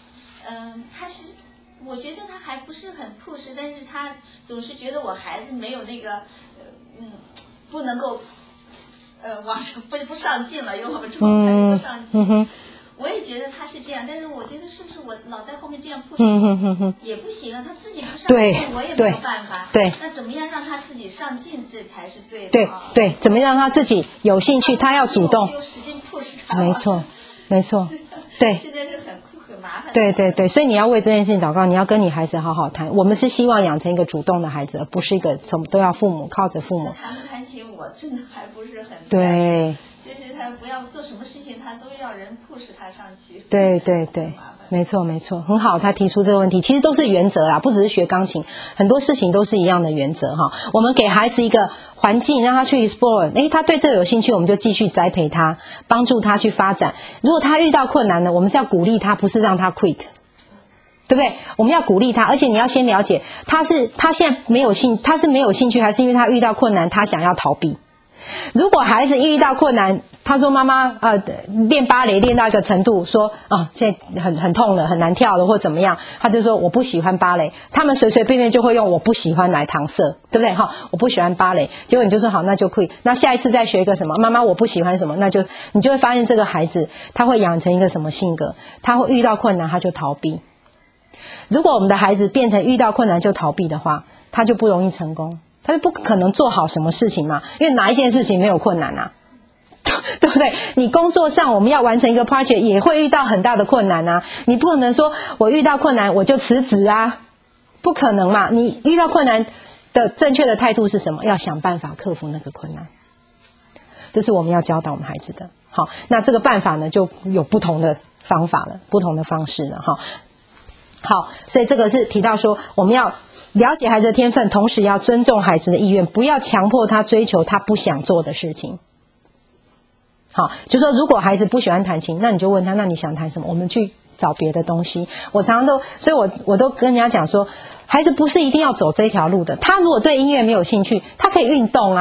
我觉得他还不是很push，但是他总是觉得我孩子没有那个不能够往上不上进了，有我们状态不上进。我也觉得他是这样，但是我觉得是不是我老在后面这样push也不行啊，他自己不上进我也没有办法。对，那怎么样让他自己上进，这才是对的。 对，怎么样让他自己有兴趣，他要主动。 有时间push他。 没错，对。 现在是很麻烦。 对，所以你要为这件事情祷告，你要跟你孩子好好谈。我们是希望养成一个主动的孩子，而不是一个都要靠着父母。 弹不弹琴，我真的还不是很对。 就是他不要做什么事情，他都要人 push 他上去。 对，没错，很好，他提出这个问题，其实都是原则啦，不只是学钢琴，很多事情都是一样的原则我们给孩子一个环境，让他去 explore， 他对这个有兴趣，我们就继续栽培他，帮助他去发展。如果他遇到困难呢，我们是要鼓励他，不是让他 quit。对不对？我们要鼓励他，而且你要先了解他现在他是没有兴趣，还是因为他遇到困难，他想要逃避？如果孩子遇到困难，他说妈妈练芭蕾练到一个程度，说现在很痛了，很难跳了或怎么样，他就说我不喜欢芭蕾。他们随随便便就会用我不喜欢来搪塞，对不对？我不喜欢芭蕾，结果你就说好，那就可以。那下一次再学一个什么，妈妈我不喜欢什么，你就会发现这个孩子他会养成一个什么性格，他会遇到困难他就逃避。如果我们的孩子变成遇到困难就逃避的话，他就不容易成功，他就不可能做好什么事情嘛，因为哪一件事情没有困难啊？对不对？你工作上我们要完成一个 project 也会遇到很大的困难啊，你不可能说我遇到困难我就辞职啊，不可能嘛。你遇到困难的正确的态度是什么？要想办法克服那个困难，这是我们要教导我们孩子的。好，那这个办法呢就有不同的方法了，不同的方式了。好，所以这个是提到说我们要了解孩子的天分，同时要尊重孩子的意愿，不要强迫他追求他不想做的事情。好，就说如果孩子不喜欢弹琴，那你就问他，那你想弹什么？我们去找别的东西。我常常所以我都跟人家讲说，孩子不是一定要走这条路的，他如果对音乐没有兴趣，他可以运动啊。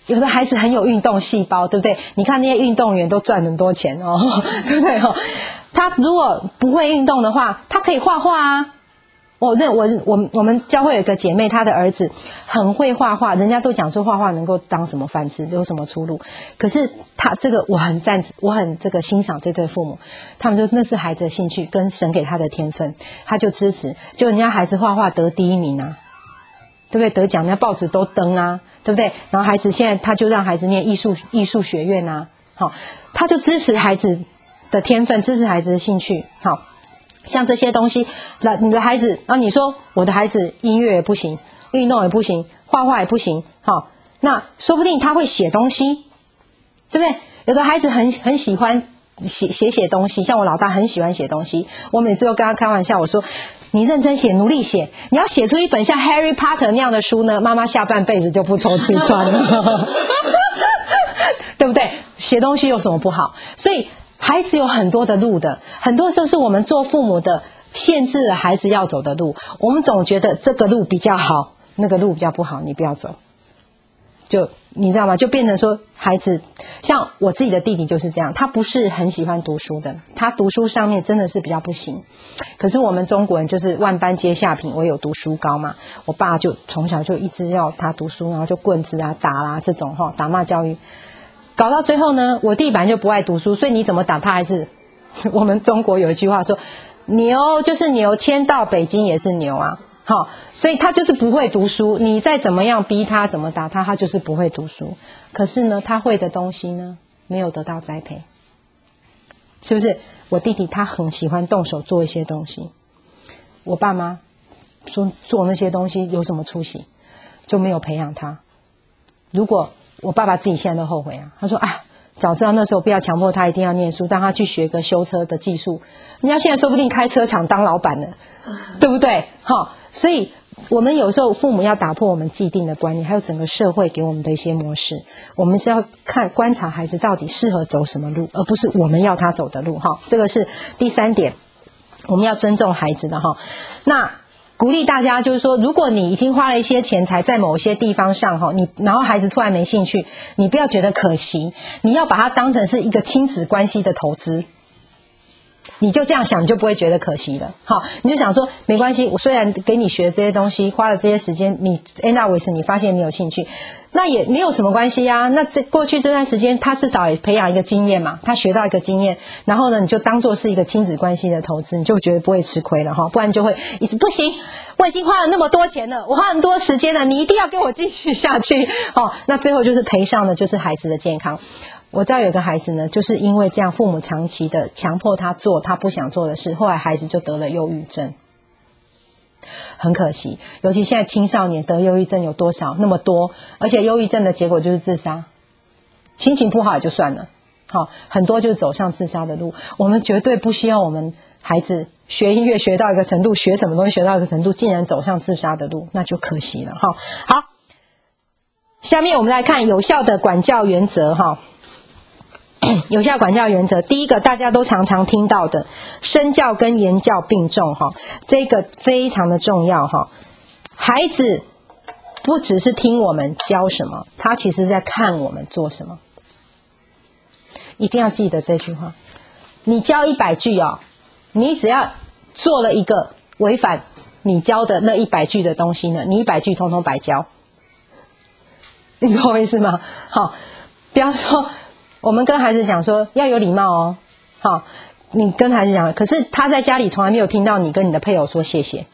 有的孩子很有运动细胞，对不对？你看那些运动员都赚很多钱哦，对不对哦？他如果不会运动的话，他可以画画啊。我们教会有一个姐妹，她的儿子很会画画，人家都讲说画画能够当什么饭吃，有什么出路。可是他这个我很这个欣赏这对父母，他们说那是孩子的兴趣跟神给他的天分，他就支持。就人家孩子画画得第1名啊，对不对？得奖，人家报纸都登啊，对不对？然后孩子现在他就让孩子念艺术学院啊，好，他就支持孩子的天分，支持孩子的兴趣，好。像这些东西，那你的孩子，然后你说我的孩子音乐也不行，运动也不行，画画也不行，好，那说不定他会写东西，对不对？有的孩子很喜欢写东西，像我老大很喜欢写东西，我每次都跟他开玩笑，我说你认真写，努力写，你要写出一本像 Harry Potter 那样的书呢，妈妈下半辈子就不愁吃穿了，对不对？写东西有什么不好？所以孩子有很多的路的，很多时候是我们做父母的限制了孩子要走的路。我们总觉得这个路比较好，那个路比较不好，你不要走。就你知道吗？就变成说孩子，像我自己的弟弟就是这样，他不是很喜欢读书的，他读书上面真的是比较不行。可是我们中国人就是万般皆下品，唯有读书高嘛。我爸就从小就一直要他读书，然后就棍子啊打啦这种打骂教育。搞到最后呢，我弟本来就不爱读书，所以你怎么打他还是我们中国有一句话说，牛就是牛，迁到北京也是牛啊。好，所以他就是不会读书，你再怎么样逼他，怎么打他，他就是不会读书。可是呢，他会的东西呢，没有得到栽培，是不是？我弟弟他很喜欢动手做一些东西，我爸妈说做那些东西有什么出息，就没有培养他。如果我爸爸自己现在都后悔啊，他说啊，早知道那时候不要强迫他一定要念书，让他去学个修车的技术，人家现在说不定开车厂当老板了，对不对？所以我们有时候父母要打破我们既定的观念，还有整个社会给我们的一些模式，我们是要观察孩子到底适合走什么路，而不是我们要他走的路。这个是第3点，我们要尊重孩子的。那鼓励大家就是说，如果你已经花了一些钱财在某些地方上，然后孩子突然没兴趣，你不要觉得可惜，你要把它当成是一个亲子关系的投资，你就这样想，你就不会觉得可惜了。你就想说没关系，我虽然给你学这些东西，花了这些时间，你 end up with 你发现你有兴趣，那也没有什么关系啊。那过去这段时间他至少也培养一个经验嘛，他学到一个经验，然后呢你就当作是一个亲子关系的投资，你就觉得不会吃亏了，不然就会一直不行，我已经花了那么多钱了，我花很多时间了，你一定要给我继续下去。那最后就是赔上的就是孩子的健康。我知道有个孩子呢，就是因为这样父母长期的强迫他做他不想做的事，后来孩子就得了忧郁症，很可惜。尤其现在青少年得忧郁症有多少？那么多，而且忧郁症的结果就是自杀，心情不好也就算了，很多就是走向自杀的路。我们绝对不希望我们孩子学音乐学到一个程度，学什么东西学到一个程度，竟然走向自杀的路，那就可惜了。好，下面我们来看有效的管教原则。有效管教原则，第一个大家都常常听到的，身教跟言教并重，这个非常的重要。孩子不只是听我们教什么，他其实在看我们做什么，一定要记得这句话。你教100句你只要做了一个违反你教的那100句的东西呢，你100句通通白教，你懂我意思吗？比方说我们跟孩子讲说要有礼貌你跟孩子讲，可是他在家里从来没有听到你跟你的配偶说谢谢，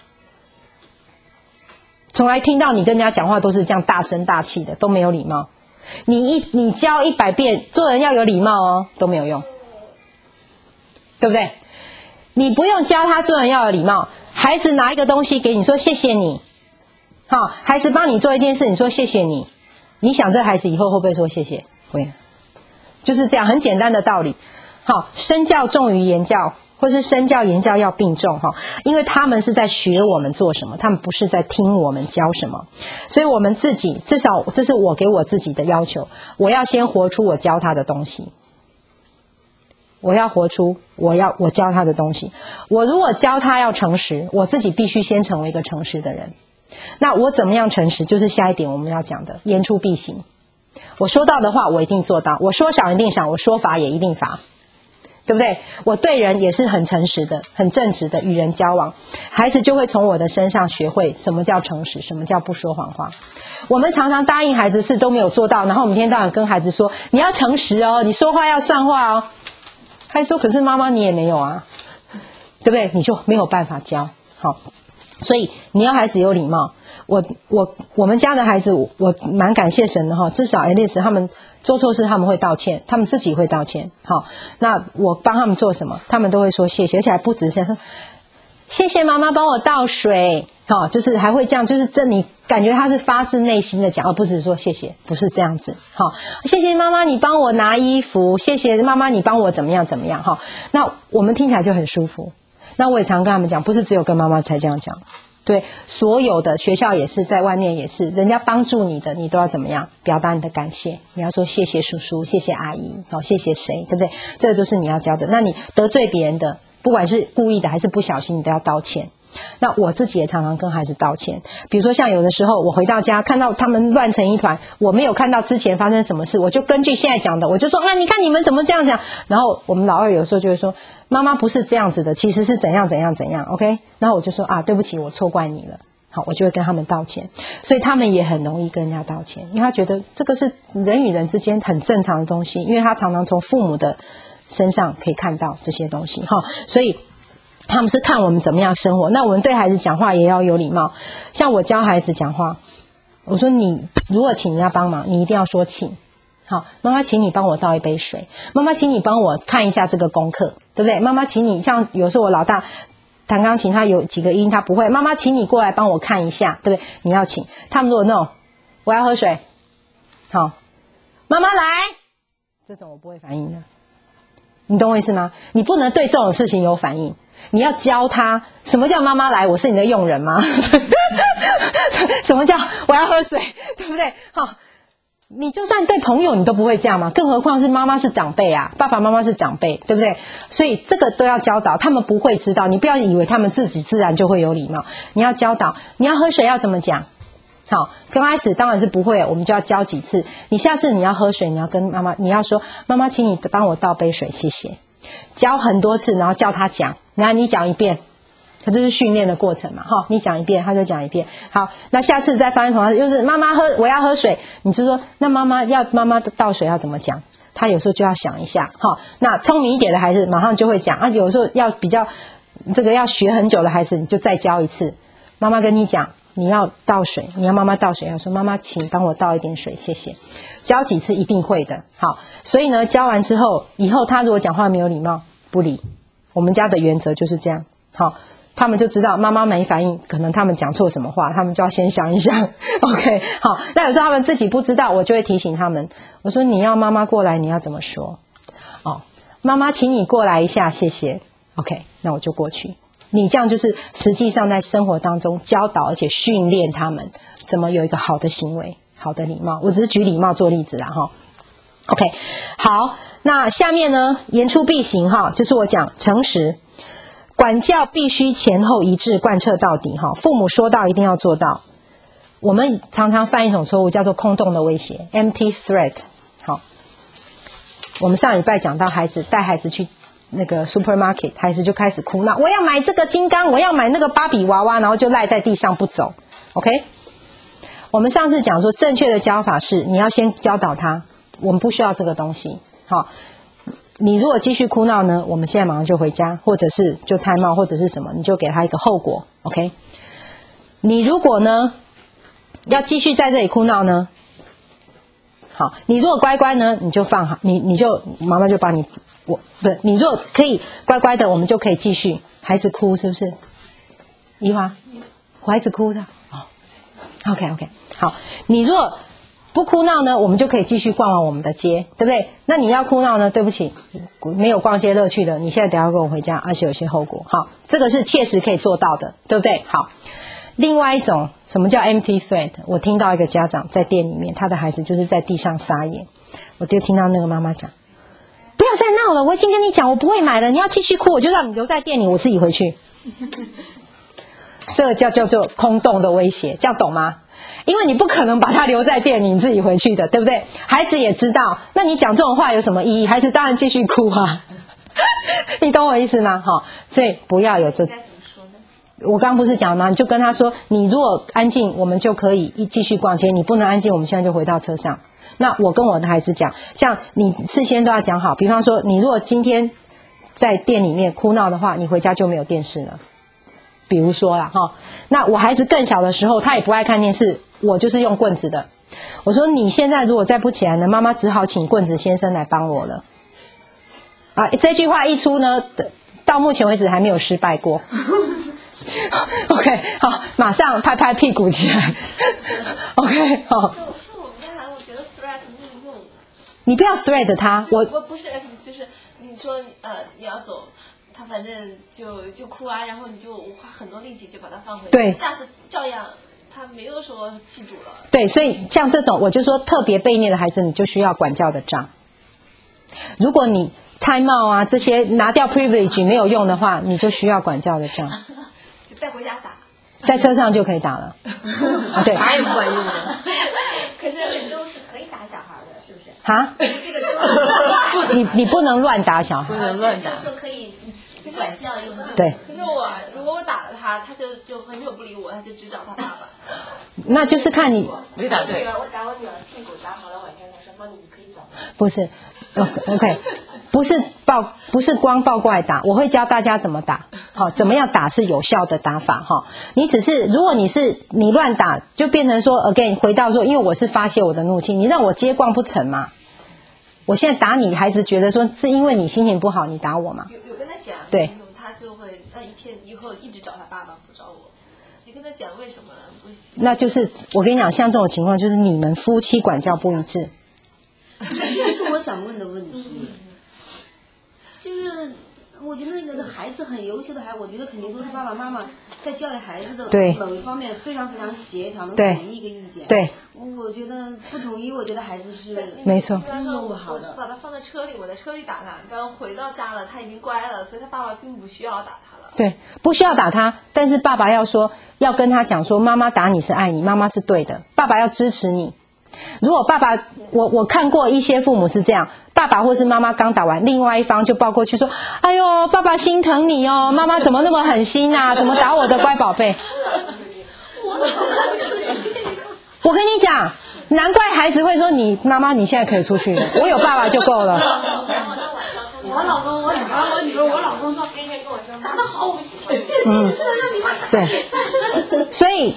从来听到你跟人家讲话都是这样大声大气的，都没有礼貌。你教100遍做人要有礼貌都没有用，对不对？你不用教他做人要有礼貌，孩子拿一个东西给你说谢谢你，孩子帮你做一件事，你说谢谢你，你想这孩子以后会不会说谢谢？会，就是这样，很简单的道理。身教重于言教，或是身教言教要并重，因为他们是在学我们做什么，他们不是在听我们教什么。所以我们自己，至少这是我给我自己的要求，我要先活出我教他的东西，我要活出我教他的东西。我如果教他要诚实，我自己必须先成为一个诚实的人。那我怎么样诚实，就是下一点我们要讲的言出必行。 我说到的话我一定做到，我说赏一定赏，我说罚也一定罚，对不对？我对人也是很诚实的，很正直的与人交往，孩子就会从我的身上学会什么叫诚实，什么叫不说谎话。我们常常答应孩子事都没有做到，然后我们一天到晚跟孩子说你要诚实哦，你说话要算话哦。孩子说可是妈妈你也没有啊，对不对？你就没有办法教。好，所以你要孩子有礼貌。我们家的孩子我蛮感谢神的哈，至少 at least 他们做错事他们会道歉，他们自己会道歉。好，那我帮他们做什么他们都会说谢谢，而且还不止这样说谢谢妈妈帮我倒水，好，就是还会这样，就是这你感觉他是发自内心的讲，而不是说谢谢，不是这样子。好，谢谢妈妈你帮我拿衣服，谢谢妈妈你帮我怎么样怎么样。好，那我们听起来就很舒服。那我也常跟他们讲，不是只有跟妈妈才这样讲，对，所有的学校也是，在外面也是，人家帮助你的你都要怎么样表达你的感谢，你要说谢谢叔叔，谢谢阿姨，好，谢谢谁，对不对？这个就是你要教的。那你得罪别人的，不管是故意的还是不小心，你都要道歉。那我自己也常常跟孩子道歉，比如说像有的时候我回到家看到他们乱成一团，我没有看到之前发生什么事，我就根据现在讲的，我就说你看你们怎么这样讲，然后我们老二有时候就会说妈妈不是这样子的，其实是怎样怎样怎样 OK， 然后我就说对不起我错怪你了，好，我就会跟他们道歉。所以他们也很容易跟人家道歉，因为他觉得这个是人与人之间很正常的东西，因为他常常从父母的身上可以看到这些东西，所以他们是看我们怎么样生活。那我们对孩子讲话也要有礼貌，像我教孩子讲话，我说你如果请人家帮忙你一定要说请，好，妈妈请你帮我倒一杯水，妈妈请你帮我看一下这个功课，对不对？妈妈请你，像有时候我老大弹钢琴他有几个音他不会，妈妈请你过来帮我看一下，对不对？你要请他们。如果那种我要喝水，好，妈妈来，这种我不会反应的，你懂我意思吗？你不能对这种事情有反应，你要教他什么叫妈妈来，我是你的佣人吗？什么叫我要喝水，对不对？好，你就算对朋友你都不会这样嘛，更何况是妈妈是长辈啊，爸爸妈妈是长辈，对不对？所以这个都要教导，他们不会知道，你不要以为他们自己自然就会有礼貌，你要教导，你要喝水要怎么讲。好，刚开始当然是不会，我们就要教几次。你下次你要喝水，你要跟妈妈，你要说妈妈请你帮我倒杯水谢谢，教很多次，然后叫他讲，然后你讲一遍，这是训练的过程嘛，你讲一遍他就讲一遍。好，那下次再发生同样，又是妈妈我要喝水，你就说那妈妈倒水要怎么讲，他有时候就要想一下。那聪明一点的孩子马上就会讲有时候要比较这个要学很久的孩子，你就再教一次，妈妈跟你讲你要倒水，你要妈妈倒水，要说妈妈请帮我倒一点水谢谢，教几次一定会的。好，所以呢教完之后，以后他如果讲话没有礼貌不理，我们家的原则就是这样。好，他们就知道妈妈没反应，可能他们讲错什么话，他们就要先想一想。OK， 好，那有时候他们自己不知道，我就会提醒他们，我说你要妈妈过来你要怎么说，妈妈请你过来一下谢谢。 OK， 那我就过去。你这样就是实际上在生活当中教导而且训练他们怎么有一个好的行为，好的礼貌。我只是举礼貌做例子啦OK， 好，那下面呢言出必行就是我讲诚实，管教必须前后一致，贯彻到底父母说到一定要做到。我们常常犯一种错误叫做空洞的威胁 empty threat。 好，我们上礼拜讲到带孩子去那个 supermarket， 孩子就开始哭闹，我要买这个金刚，我要买那个芭比娃娃，然后就赖在地上不走。 OK， 我们上次讲说正确的教法是你要先教导他我们不需要这个东西。好，你如果继续哭闹呢，我们现在马上就回家，或者是就time out或者是什么，你就给他一个后果。 OK， 你如果呢要继续在这里哭闹呢，好，你如果乖乖呢你就放好，你就妈妈就把你你如果可以乖乖的，我们就可以继续。孩子哭是不是？怡华，孩子哭的OK， 好，你如果不哭闹呢，我们就可以继续逛完我们的街，对不对？那你要哭闹呢，对不起，没有逛街乐趣了，你现在等一下跟我回家，而且有些后果。好，这个是切实可以做到的，对不对？好，另外一种什么叫 empty threat？ 我听到一个家长在店里面，他的孩子就是在地上撒野，我就听到那个妈妈讲，不要再闹了，我已经跟你讲我不会买了，你要继续哭我就让你留在店里，我自己回去。 这个叫做空洞的威胁，这样懂吗？因为你不可能把他留在店里，你自己回去的，对不对？孩子也知道，那你讲这种话有什么意义？孩子当然继续哭啊，你懂我意思吗？好，所以不要有这。我刚刚不是讲了吗？你就跟他说，你如果安静，我们就可以继续逛街；你不能安静，我们现在就回到车上。那我跟我的孩子讲，像你事先都要讲好，比方说，你如果今天在店里面哭闹的话，你回家就没有电视了。比如说啦，哈，那我孩子更小的时候，他也不爱看电视，我就是用棍子的。我说你现在如果再不起来呢，妈妈只好请棍子先生来帮我了。啊，这句话一出呢，到目前为止还没有失败过。OK， 好，马上拍拍屁股起来。OK， 好。 像我们家孩子，我觉得 threat 没有用。 你不要 threat 他，我不是，就是你说你要走。他反正就哭啊，然后你就花很多力气就把他放回去， 对， 下次照样他没有说记住了。 对，所以像这种我就说特别被虐的孩子，你就需要管教的杖。如果你 time out 啊这些拿掉 privilege 没有用的话，你就需要管教的杖。 就带回家打， 在车上就可以打了。啊，对， 打也不管用的。 可是这个州是可以打小孩的，是不是？ 啊？ 这个州你不能乱打小孩， 不能乱打。 就是说可以管教用的。 对。 可是如果我打了他，他就很久不理我，他就只找他爸爸。 那就是看你没打对。 我打我女儿屁股打好了，晚上她说妈咪你可以走。 不是 ，OK， 不是光抱过来打，我会教大家怎么打，好，怎么样打是有效的打法哈。你只是如果你乱打，就变成说 again 回到说，因为我是发泄我的怒气，你让我接逛不成嘛。我现在打你，孩子觉得说是因为你心情不好，你打我嘛？ 有跟他讲， 对， 他就会那一天以后一直找他爸爸，不找我。你跟他讲为什么不行？ 那就是我跟你讲，像这种情况，就是你们夫妻管教不一致。 这是我想问的问题，就是我觉得那个孩子很优秀的孩子，我觉得肯定都是爸爸妈妈在教育孩子的某一方面非常非常协调，能统一一个意见。 对， 我觉得不统一，我觉得孩子是没错， 弄不好的。把他放在车里，我在车里打他，等回到家了，他已经乖了，所以他爸爸并不需要打他了。 对，不需要打他，但是爸爸要跟他讲说，妈妈打你是爱你，妈妈是对的，爸爸要支持你。如果爸爸，我看过一些父母是这样，爸爸或是妈妈刚打完，另外一方就抱过去说，哎呦，爸爸心疼你哦，妈妈怎么那么狠心啊，怎么打我的乖宝贝？我跟你讲，难怪孩子会说你妈妈你现在可以出去了，我有爸爸就够了。 我老公，我女儿，我老公说天天跟我说打得好喜欢， 对，所以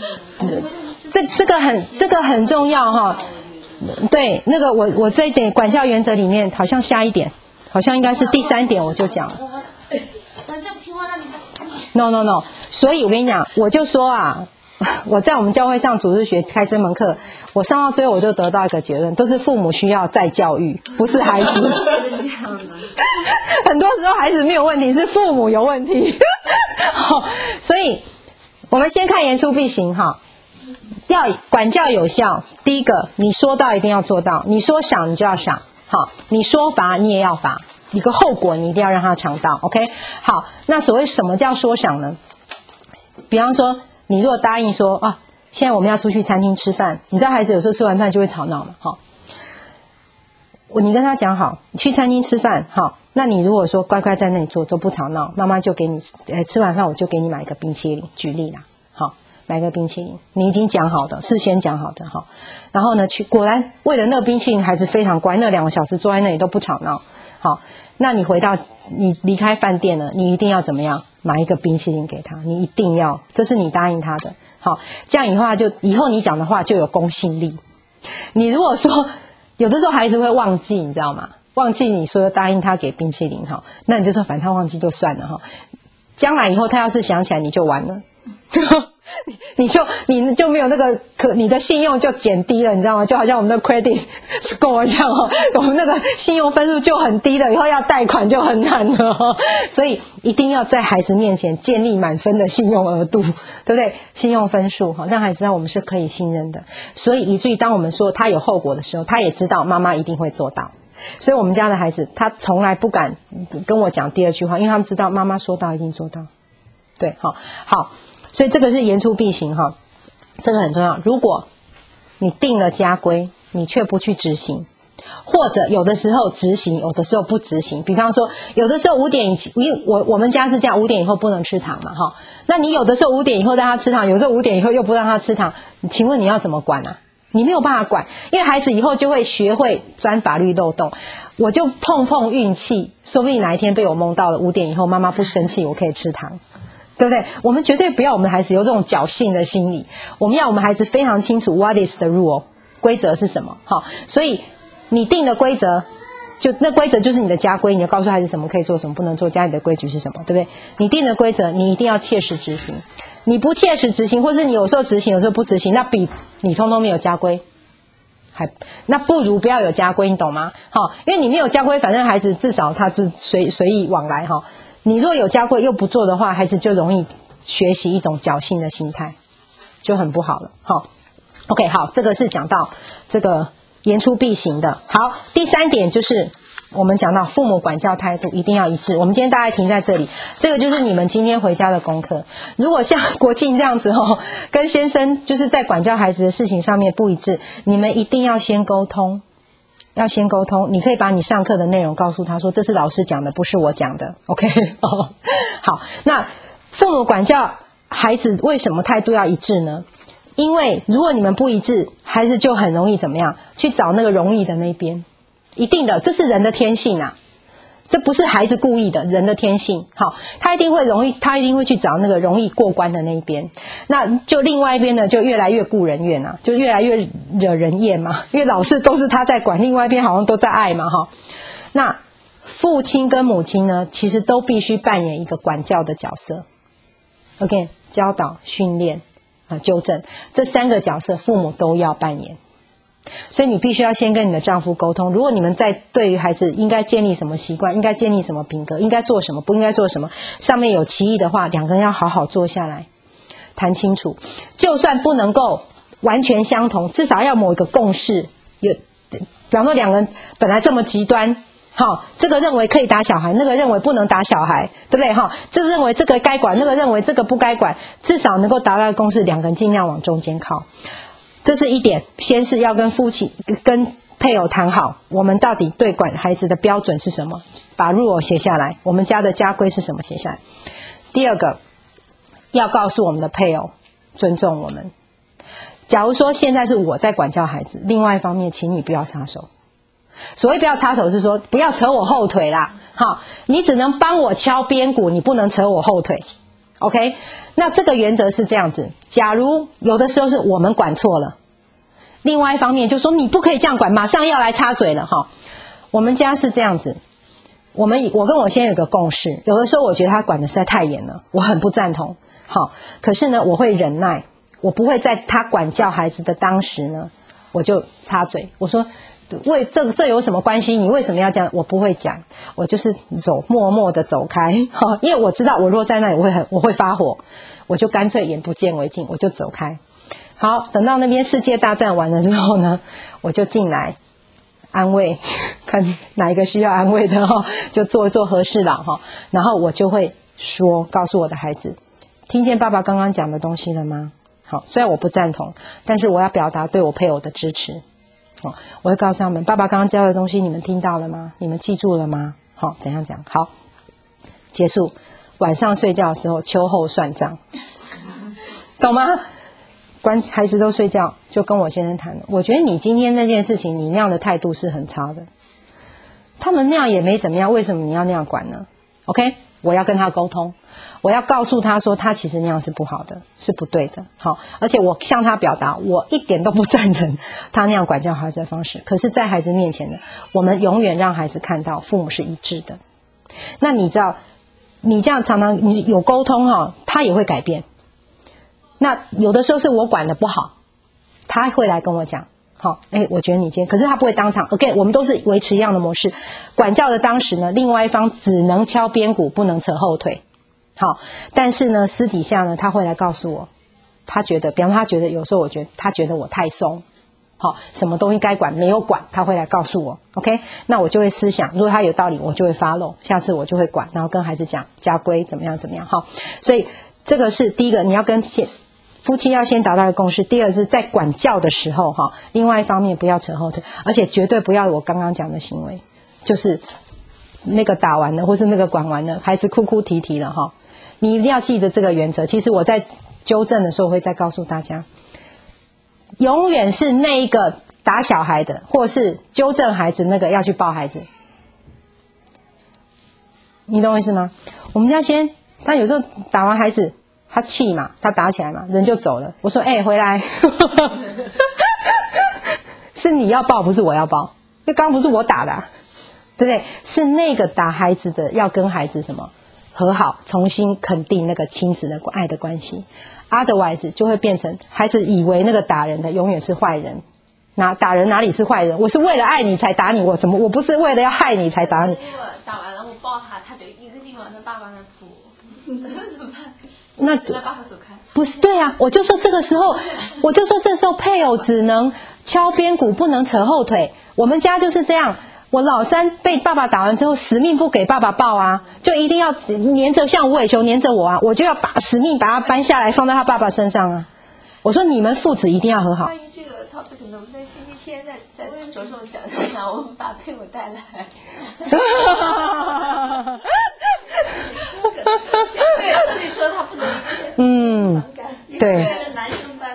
这个很重要哈。对，那个我这一点管教原则里面好像下一点，好像应该是第3点我就讲了。No， 所以我跟你讲，我就说啊，我在我们教会上主日学开这门课，我上到最后我就得到一个结论，都是父母需要再教育，不是孩子。很多时候孩子没有问题，是父母有问题。所以我们先看言出必行哈。要管教有效，第一个你说到一定要做到，你说赏你就要赏，好，你说罚你也要罚，一个后果你一定要让他尝到 OK。 好，那所谓什么叫说赏呢？比方说你如果答应说啊，现在我们要出去餐厅吃饭，你知道孩子有时候吃完饭就会吵闹嘛，好，你跟他讲好，去餐厅吃饭，好，那你如果说乖乖在那里坐都不吵闹，妈妈就给你吃完饭我就给你买一个冰淇淋，举例啦，好，买个冰淇淋，你已经讲好的，事先讲好的哈。然后呢，果然为了那个冰淇淋，孩子非常乖，那2个小时坐在那里都不吵闹。好，那你离开饭店了，你一定要怎么样？买一个冰淇淋给他，你一定要，这是你答应他的。好，这样以后你讲的话就有公信力。你如果说有的时候孩子会忘记，你知道吗？忘记你说答应他给冰淇淋哈，那你就说反正他忘记就算了哈。将来以后他要是想起来你就完了。你就没有那个你的信用就减低了，你知道吗？就好像我们的 credit score 这样哦，我们那个信用分数就很低了，以后要贷款就很难了哦。所以一定要在孩子面前建立满分的信用额度，对不对？信用分数哈，让孩子知道我们是可以信任的。所以以至于当我们说他有后果的时候，他也知道妈妈一定会做到。所以我们家的孩子他从来不敢跟我讲第2句话，因为他们知道妈妈说到一定做到。对，好。 所以这个是言出必行哈，这个很重要。如果你定了家规，你却不去执行，或者有的时候执行，有的时候不执行。比方说，有的时候5点以前，因为我们家是这样，5点以后不能吃糖嘛，哈。那你有的时候5点以后让他吃糖，有时候5点以后又不让他吃糖，请问你要怎么管啊？你没有办法管，因为孩子以后就会学会钻法律漏洞。我就碰运气，说不定哪一天被我蒙到了5点以后，妈妈不生气，我可以吃糖。对不对？我们绝对不要我们的孩子有这种侥幸的心理，我们要我们孩子非常清楚 what is the rule， 规则是什么。好，所以你定的规则，就那规则就是你的家规，你要告诉孩子什么可以做，什么不能做，家里的规矩是什么，对不对？你定的规则，你一定要切实执行。你不切实执行，或是你有时候执行，有时候不执行，那比你通通没有家规那不如不要有家规，你懂吗？好，因为你没有家规，反正孩子至少他就随意往来哈。你若有家规又不做的话，孩子就容易学习一种侥幸的心态，就很不好了。好 ，OK， 好，这个是讲到这个言出必行的。好，第3点就是我们讲到父母管教态度一定要一致。我们今天大概停在这里，这个就是你们今天回家的功课。如果像国静这样子跟先生就是在管教孩子的事情上面不一致，你们一定要先沟通。要先沟通，你可以把你上课的内容告诉他说，这是老师讲的，不是我讲的 ，OK？ 好，那父母管教孩子为什么态度要一致呢？因为如果你们不一致，孩子就很容易怎么样？去找那个容易的那边，一定的，这是人的天性啊。这不是孩子故意的，人的天性。好，他一定会去找那个容易过关的那一边。那就另外一边呢，就越来越顾人怨啊，就越来越惹人厌嘛。因为老是都是他在管，另外一边好像都在爱嘛，哈。那父亲跟母亲呢，其实都必须扮演一个管教的角色。OK， 教导、训练纠正这3个角色，父母都要扮演。所以你必须要先跟你的丈夫沟通，如果你们在对于孩子应该建立什么习惯，应该建立什么品格，应该做什么，不应该做什么，上面有歧义的话，两个人要好好坐下来谈清楚。就算不能够完全相同，至少要某一个共识。比方说2个人本来这么极端，好，这个认为可以打小孩，那个认为不能打小孩，对不对？哈，这个认为这个该管，那个认为这个不该管，至少能够达到共识，2个人尽量往中间靠。这是一点，先是要跟配偶谈好，我们到底对管孩子的标准是什么，把 rule 写下来，我们家的家规是什么写下来。第2个，要告诉我们的配偶尊重我们。假如说现在是我在管教孩子，另外一方面请你不要插手。所谓不要插手是说不要扯我后腿啦，好，你只能帮我敲边鼓，你不能扯我后腿。OK， 那这个原则是这样子，假如有的时候是我们管错了，另外一方面就说你不可以这样管，马上要来插嘴了哈。我们家是这样子，我跟我先生有个共识，有的时候我觉得他管的实在太严了，我很不赞同。好，可是呢我会忍耐，我不会在他管教孩子的当时呢我就插嘴，我说这有什么关系？你为什么要这样？我不会讲，我就是默默的走开，因为我知道我若在那里我会发火，我就干脆眼不见为净，我就走开。好，等到那边世界大战完了之后呢，我就进来安慰，看哪一个需要安慰的就做一做和事佬然后我就会告诉我的孩子，听见爸爸刚刚讲的东西了吗？好，虽然我不赞同，但是我要表达对我配偶的支持。我会告诉他们，爸爸刚刚教的东西你们听到了吗？你们记住了吗？好，怎样讲？好，结束。晚上睡觉的时候秋后算账，懂吗？孩子都睡觉，就跟我先生谈了。我觉得你今天那件事情，你那样的态度是很差的。他们那样也没怎么样，为什么你要那样管呢 ？OK， 我要跟他沟通，我要告诉他说，他其实那样是不好的，是不对的。好，而且我向他表达，我一点都不赞成他那样管教孩子的方式。可是，在孩子面前呢，我们永远让孩子看到父母是一致的。那你知道，你这样常常你有沟通他也会改变。那有的时候是我管的不好，他会来跟我讲，好，我觉得你今天，可是他不会当场 ，OK， 我们都是维持一样的模式。管教的当时呢，另外一方只能敲边鼓，不能扯后腿。好，但是呢，私底下呢，他会来告诉我，他觉得，比方他觉得有时候他觉得我太松，好，什么东西该管没有管，他会来告诉我 ，OK， 那我就会思想，如果他有道理，我就会 follow， 下次我就会管，然后跟孩子讲家规怎么样怎么样，好，所以这个是第一个，你要跟夫妻要先达到一个共识。第二是在管教的时候哈，另外一方面不要扯后腿，而且绝对不要我刚刚讲的行为，就是那个打完了或是那个管完了，孩子哭哭啼啼了哈，你一定要记得这个原则。其实我在纠正的时候会再告诉大家，永远是那一个打小孩的或是纠正孩子那个要去抱孩子，你懂我意思吗？我们要先，他有时候打完孩子他气嘛，他打起来嘛，人就走了。我说回来是你要抱不是我要抱，因为刚刚不是我打的对不对？是那个打孩子的要跟孩子什么和好，重新肯定那个亲子的爱的关系。 Otherwise 就会变成孩子以为那个打人的永远是坏人。打人哪里是坏人？我是为了爱你才打你，我不是为了要害你才打你。 如果打完了我抱他，他就一个劲往他爸爸那扑，怎么办？ 那爸爸走开。 不是对啊，我就说这时候配偶只能敲边鼓，不能扯后腿。我们家就是这样，我老三被爸爸打完之后，死命不给爸爸抱啊，就一定要黏着像无尾熊黏着我啊，我就要死命把他搬下来放在他爸爸身上啊。我说你们父子一定要和好。 关于这个 topic， 能不能星期天再着重讲一讲？我们把配偶带来。对，自己说他不能理解。 对。 男生班。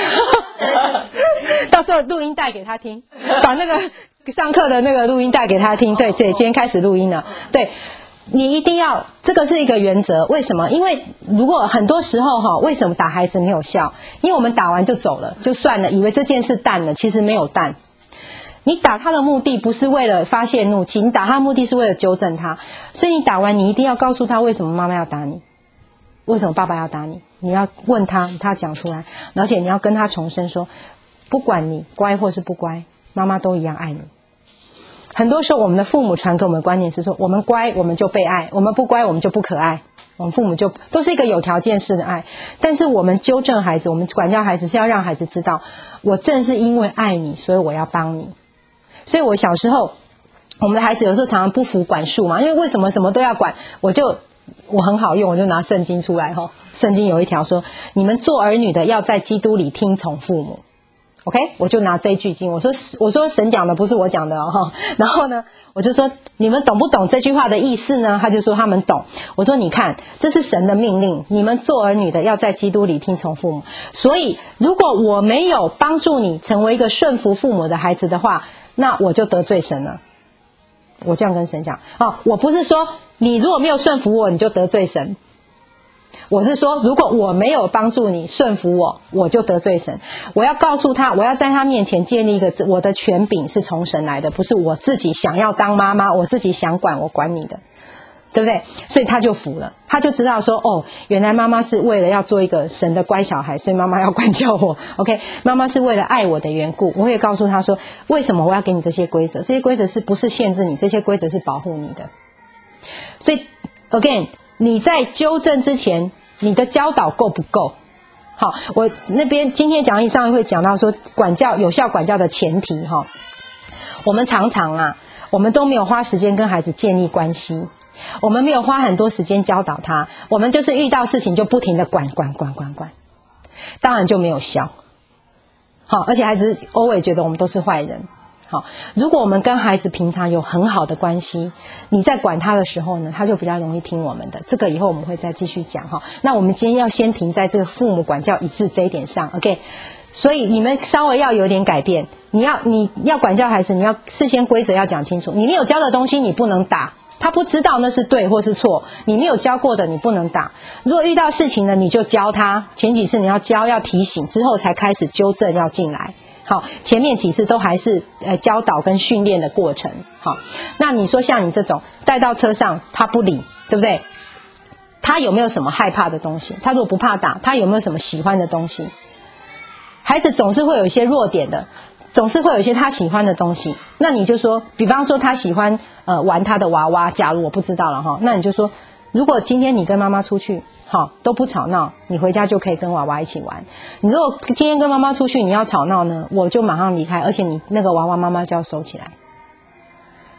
到时候录音带给他听，把那个上课的那个录音带给他听。对，今天开始录音了。对。你一定要，这个是一个原则。为什么？因为如果很多时候为什么打孩子没有效？因为我们打完就走了，就算了，以为这件事淡了，其实没有淡。你打他的目的不是为了发泄怒气，你打他的目的是为了纠正他。所以你打完，你一定要告诉他为什么妈妈要打你，为什么爸爸要打你。你要问他，他讲出来，而且你要跟他重申说，不管你乖或是不乖，妈妈都一样爱你。很多时候我们的父母传给我们的观念是说，我们乖我们就被爱，我们不乖我们就不可爱。我们父母就都是一个有条件式的爱，但是我们纠正孩子，我们管教孩子是要让孩子知道，我正是因为爱你，所以我要帮你。所以我小时候，我们的孩子有时候常常不服管束嘛，因为为什么什么都要管，我很好用，我就拿圣经出来圣经有一条说，你们做儿女的要在基督里听从父母。OK， 我就拿这一句经，我说神讲的不是我讲的然后呢，我就说你们懂不懂这句话的意思呢？他就说他们懂。我说你看，这是神的命令，你们做儿女的要在基督里听从父母。所以如果我没有帮助你成为一个顺服父母的孩子的话，那我就得罪神了。我这样跟神讲我不是说你如果没有顺服我，你就得罪神。我是说，如果我没有帮助你顺服我，我就得罪神。我要告诉他，我要在他面前建立一个我的权柄是从神来的，不是我自己想要当妈妈，我自己想管我管你的，对不对？所以他就服了，他就知道说，原来妈妈是为了要做一个神的乖小孩，所以妈妈要管教我。OK， 妈妈是为了爱我的缘故。我会告诉他说，为什么我要给你这些规则？这些规则是不是限制你？这些规则是保护你的。所以 again，你在纠正之前，你的教导够不够？好，我那边今天讲义上会讲到说，有效管教的前提我们常常我们都没有花时间跟孩子建立关系，我们没有花很多时间教导他，我们就是遇到事情就不停的管，当然就没有效。好，而且孩子always觉得我们都是坏人。好，如果我们跟孩子平常有很好的关系，你在管他的时候呢，他就比较容易听我们的。这个以后我们会再继续讲那我们今天要先停在这个父母管教一致这一点上 ，OK？ 所以你们稍微要有点改变。你要管教孩子，你要事先规则要讲清楚。你没有教的东西你不能打，他不知道那是对或是错，你没有教过的你不能打。如果遇到事情呢，你就教他。前几次你要教要提醒，之后才开始纠正要进来。好，前面几次都还是教导跟训练的过程。好，那你说像你这种带到车上他不理，对不对？他有没有什么害怕的东西？他如果不怕打，他有没有什么喜欢的东西？孩子总是会有一些弱点的，总是会有一些他喜欢的东西。那你就说，比方说他喜欢玩他的娃娃，假如我不知道了那你就说，如果今天你跟妈妈出去都不吵闹，你回家就可以跟娃娃一起玩。你如果今天跟妈妈出去你要吵闹呢，我就马上离开，而且你那个娃娃妈妈就要收起来。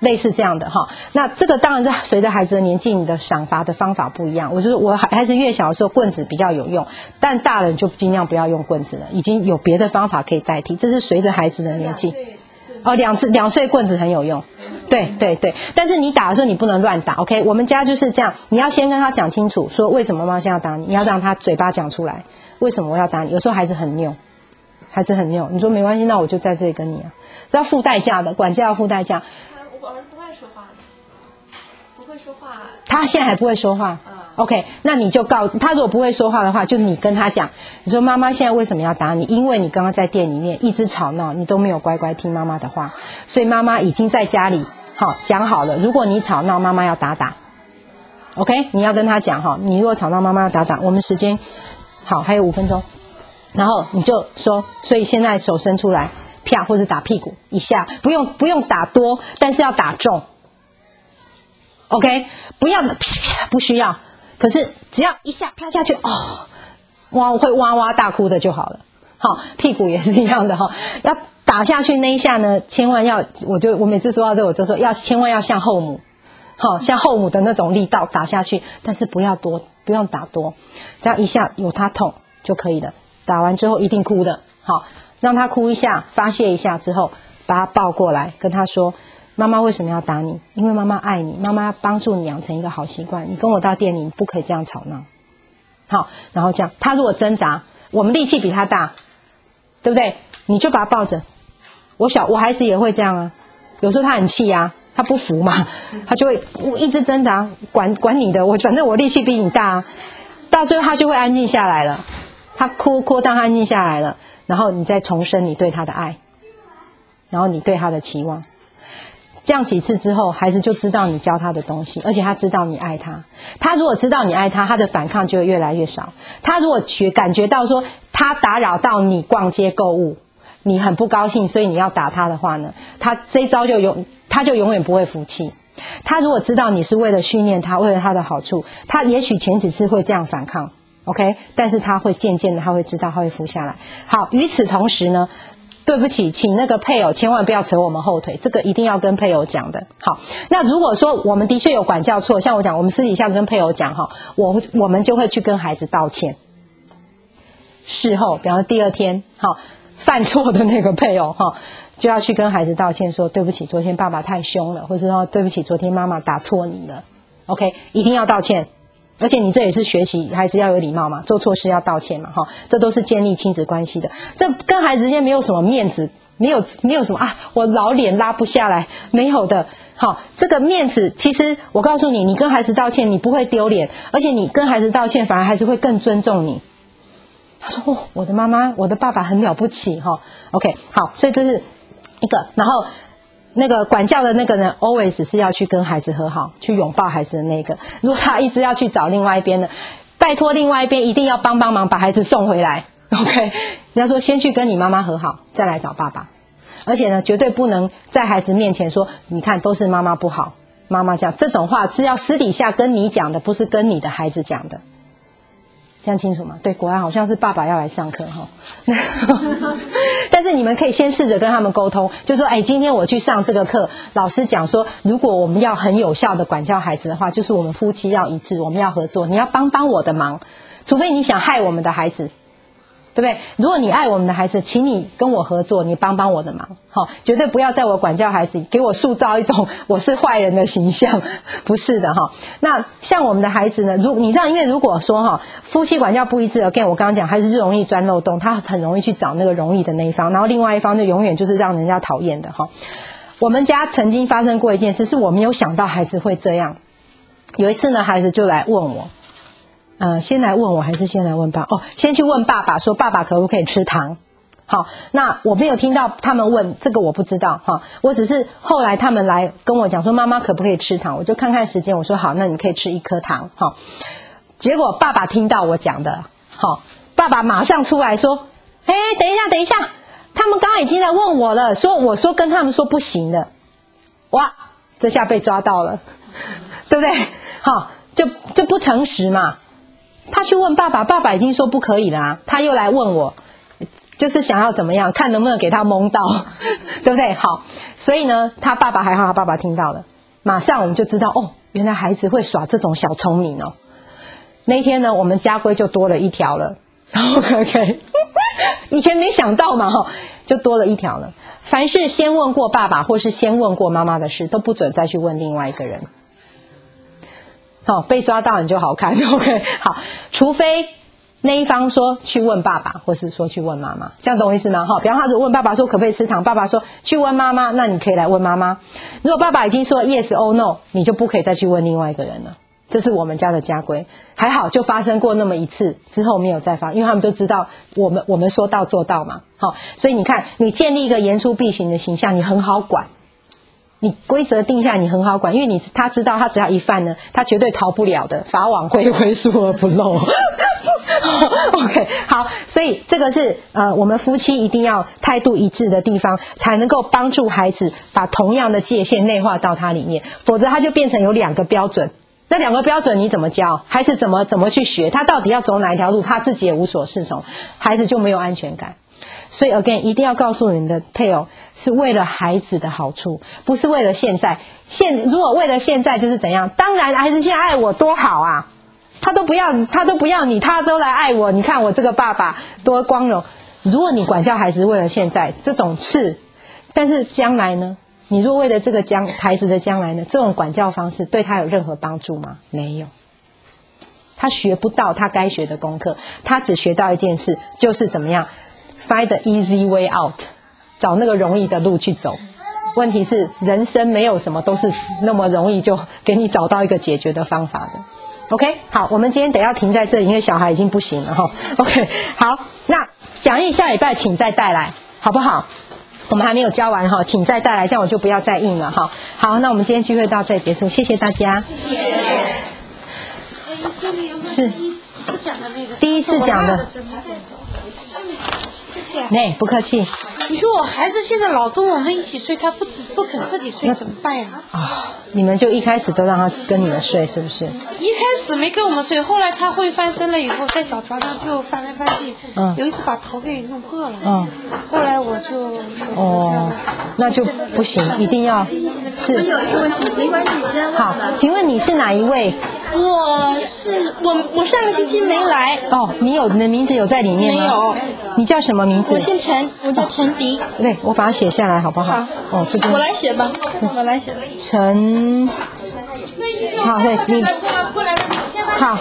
类似这样的哈。那这个当然是随着孩子的年纪，你的赏罚的方法不一样。我就是我孩子越小的时候，棍子比较有用，但大人就尽量不要用棍子了，已经有别的方法可以代替。这是随着孩子的年纪。2岁棍子很有用。对对对，但是你打的时候你不能乱打 ，OK？ 我们家就是这样，你要先跟他讲清楚，说为什么妈妈现在要打你，你要让他嘴巴讲出来，为什么我要打你？有时候孩子很拗，你说没关系，那我就在这里跟你啊，是要付代价的，管教要付代价。 我儿子不爱说话，不会说话。 他现在还不会说话。OK， 那你就告他，如果不会说话的话，就你跟他讲，你说妈妈现在为什么要打你？因为你刚刚在店里面一直吵闹，你都没有乖乖听妈妈的话，所以妈妈已经在家里讲好了，如果你吵闹，妈妈要打。OK， 你要跟他讲你如果吵闹，妈妈要打。我们时间好，还有5分钟，然后你就说，所以现在手伸出来，啪，或者打屁股一下，不用打多，但是要打重。OK， 不需要。可是只要一下啪下去，会哇哇大哭的就好了。好，屁股也是一样的要打下去那一下呢，千万要，我每次说到这我就说千万要像后母，像后母的那种力道打下去，但是不要多，不用打多，只要一下有他痛就可以了。打完之后一定哭的，让他哭一下，发泄一下之后，把他抱过来，跟他说。妈妈为什么要打你？因为妈妈爱你，妈妈要帮助你养成一个好习惯。你跟我到店里，你不可以这样吵闹。好，然后这样，他如果挣扎，我们力气比他大，对不对？你就把他抱着。我孩子也会这样啊，有时候他很气啊，他不服嘛，他就会一直挣扎，管你的，反正我力气比你大啊。到最后他就会安静下来了，他哭当他安静下来了，然后你再重申你对他的爱，然后你对他的期望。这样几次之后，孩子就知道你教他的东西，而且他知道你爱他。他如果知道你爱他，他的反抗就会越来越少。他如果感觉到说他打扰到你逛街购物，你很不高兴，所以你要打他的话呢，他这一招他就永远不会服气。他如果知道你是为了训练他，为了他的好处，他也许前几次会这样反抗 ，OK， 但是他会渐渐的，他会知道，他会服下来。好，与此同时呢。对不起，请那个配偶千万不要扯我们后腿，这个一定要跟配偶讲的。好，那如果说我们的确有管教错，像我讲，我们私底下跟配偶讲我们就会去跟孩子道歉。事后，比方说第2天，犯错的那个配偶就要去跟孩子道歉，说对不起，昨天爸爸太凶了，或者说对不起，昨天妈妈打错你了。OK， 一定要道歉。而且你这也是学习孩子要有礼貌嘛，做错事要道歉嘛，这都是建立亲子关系的。这跟孩子之间没有什么面子，没有什么我老脸拉不下来，没有的。好，这个面子其实我告诉你，你跟孩子道歉，你不会丢脸，而且你跟孩子道歉，反而孩子会更尊重你。他说我的妈妈，我的爸爸很了不起OK， 好，所以这是一个，然后。那个管教的那个呢 ，always 是要去跟孩子和好，去拥抱孩子的那个。如果他一直要去找另外一边的，拜托另外一边一定要帮忙把孩子送回来。OK， 人家说先去跟你妈妈和好，再来找爸爸。而且呢，绝对不能在孩子面前说，你看都是妈妈不好，妈妈这样，这种话是要私底下跟你讲的，不是跟你的孩子讲的。这样清楚吗？对，果然好像是爸爸要来上课但是你们可以先试着跟他们沟通，就说今天我去上这个课，老师讲说，如果我们要很有效的管教孩子的话，就是我们夫妻要一致，我们要合作，你要帮我的忙，除非你想害我们的孩子，对不对？如果你爱我们的孩子，请你跟我合作，你帮我的忙，绝对不要在我管教孩子给我塑造一种我是坏人的形象，不是的那像我们的孩子呢，你知道，因为如果说夫妻管教不一致 ，again 我刚刚讲，孩子是容易钻漏洞，他很容易去找那个容易的那一方，然后另外一方就永远就是让人家讨厌的我们家曾经发生过一件事，是我没有想到孩子会这样。有一次呢，孩子就来问我。先来问我还是先来问爸？先去问爸爸，说爸爸可不可以吃糖？好，那我没有听到他们问这个，我不知道我只是后来他们来跟我讲说妈妈可不可以吃糖，我就看看时间，我说好，那你可以吃1颗糖结果爸爸听到我讲的爸爸马上出来说等一下，他们刚刚已经来问我了，我说跟他们说不行的。哇，这下被抓到了，对不对？就不诚实嘛。他去问爸爸，爸爸已经说不可以了他又来问我， 就是想要怎么样，看能不能给他蒙到，对不对？好，所以呢，他爸爸还好，他爸爸听到了，马上我们就知道哦，原来孩子会耍这种小聪明哦。那一天呢，我们家规就多了一条了。OK， 以前没想到嘛，就多了一条了。凡是先问过爸爸或是先问过妈妈的事，都不准再去问另外一个人。好，被抓到你就好看。OK， 好，除非那一方说去问爸爸，或是说去问妈妈，这样懂我意思吗？比方他如果问爸爸说可不可以吃糖，爸爸说去问妈妈，那你可以来问妈妈。如果爸爸已经说 yes or no， 你就不可以再去问另外一个人了。这是我们家的家规，还好就发生过那么一次，之后没有再发，因为他们都知道我们说到做到嘛。好，所以你看，你建立一个言出必行的形象，你很好管。你规则定下，你很好管，因为他知道他只要一犯呢，他绝对逃不了的，法网恢恢，疏而不漏。OK， 好，所以这个是我们夫妻一定要态度一致的地方，才能够帮助孩子把同样的界限内化到他里面，否则他就变成有2个标准。那2个标准你怎么教孩子？怎么去学？他到底要走哪一条路？他自己也无所适从，孩子就没有安全感。所以 again， 一定要告诉你的配偶，是为了孩子的好处，不是为了现在。如果为了现在就是怎样？当然孩子现在爱我多好啊，他都不要你，他都来爱我。你看我这个爸爸多光荣。如果你管教孩子为了现在，这种事，但是将来呢？你若为了这个孩子的将来呢，这种管教方式对他有任何帮助吗？没有。他学不到他该学的功课，他只学到一件事，就是怎么样 find the easy way out， 找那个容易的路去走。问题是人生没有什么都是那么容易就给你找到一个解决的方法的。OK， 好，我们今天得要停在这里，因为小孩已经不行了哈。OK， 好，那讲义下礼拜请再带来，好不好？我们还没有教完哈，请再带来，这样我就不要再印了哈。好，那我们今天聚会到这里结束，谢谢大家。谢谢。是第一次讲的。 谢谢。 不客气。 你说我孩子现在老跟我们一起睡，他不肯自己睡怎么办呀？ 你们就一开始都让他跟你们睡是不是？ 一开始没跟我们睡，后来他会翻身了以后，在小床上就翻来翻去，有一次把头给弄破了。后来我就说那就不行，一定要是。 我有一个问题，没关系，你先问。 好，请问你是哪一位？ 我上个星期没来。 你的名字有在里面吗？没有。你叫什么名字？ 我姓陈，我叫陈迪。 对，我把它写下来好不好？这边我来写吧，我来写。 陈，好，对，你好，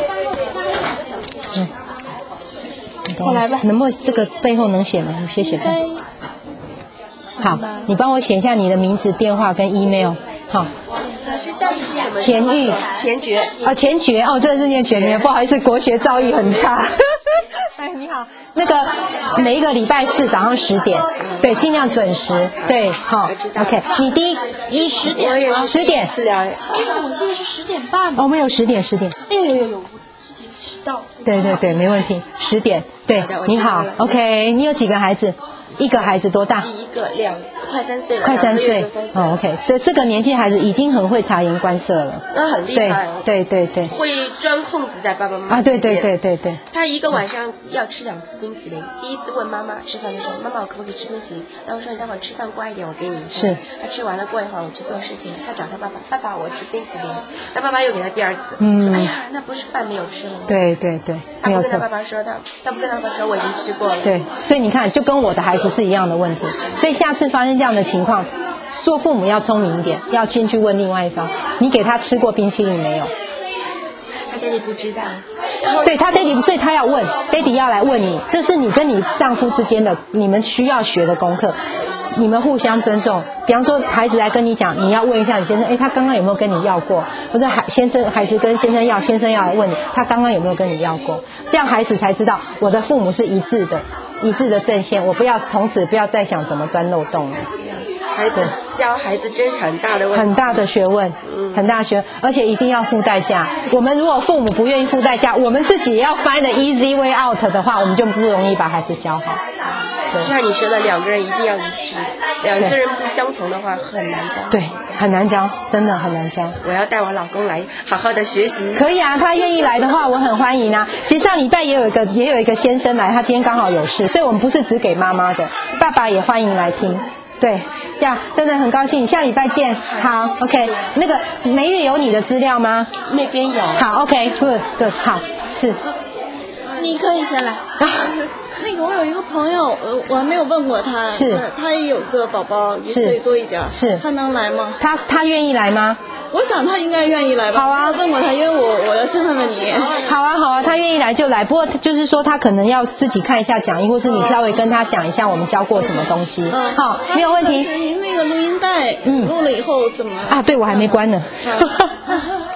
我来吧。 能不能这个背后能写吗？你写写看。好，你帮我写一下你的名字、电话跟 email。好。 是校里讲前玉前觉前觉这个是念全名，不好意思，国学造诣很差。你好，那个每一个礼拜四早上10点，对，尽量准时，对，好 ，OK。你第一10点，10点。 这个我记得是10点半。 我们有10点。 哎呦，我自己迟到。 对，没问题，10点，对，你好 ，OK。你有几个孩子？一个孩子多大？ 第一个快3岁了， 快3岁。OK， 这个年纪孩子已经很会察言观色了。 那很厉害。 对。 会钻空子在爸爸妈妈对。 他一个晚上要吃2次冰淇淋。第一次问妈妈吃饭的时候，妈妈我可不可以吃冰淇淋？然后说你待会儿吃饭乖一点，我给你。是。他吃完了，过一会儿我去做事情，他找他爸爸，爸爸我吃冰淇淋。那爸爸又给他第2次，说哎呀那不是饭没有吃了吗？对， 没有错。 他不跟他爸爸说，他不跟他爸爸说我已经吃过了。 对，所以你看，就跟我的孩子是一样的问题。所以下次发生这样的情况，做父母要聪明一点，要先去问另外一方，你给他吃过冰淇淋没有？ 他爹地不知道。 对，他爹地，所以他要问，爹地要来问你，这是你跟你丈夫之间的你们需要学的功课，你们互相尊重。比方说孩子来跟你讲，你要问一下你先生，他刚刚有没有跟你要过？或者孩子跟先生要，先生要来问你，他刚刚有没有跟你要过？这样孩子才知道我的父母是一致的阵线，我从此不要再想怎么钻漏洞了。 教孩子真是很大的问题， 很大的学问，很大学问，而且一定要付代价。我们如果父母不愿意付代价，我们自己也要 find the easy way out 的话，我们就不容易把孩子教好。 就像你说的，两个人一定要一致，两个人不相同的话很难教。 对，很难教，真的很难教。 我要带我老公来好好的学习。 可以啊，他愿意来的话，我很欢迎啊。其实上礼拜也有一个先生来，他今天刚好有事，所以我们不是只给妈妈的，爸爸也欢迎来听。对呀，真的很高兴，下礼拜见。好 ，OK。那个梅玉有你的资料吗？ 那边有。 好 ，OK，good，好，是。 你可以先来。那个我有一个朋友，我还没有问过他， 是， 他也有个宝宝，1岁多一点， 是， 他能来吗？ 他愿意来吗？ 我想他应该愿意来吧。 好啊， 问过他，因为我要先问问你。 好啊，他愿意来就来，不过就是说他可能要自己看一下讲义，或是你稍微跟他讲一下我们教过什么东西。好，没有问题。 您那个录音带录了以后怎么？ 啊，对，我还没关呢。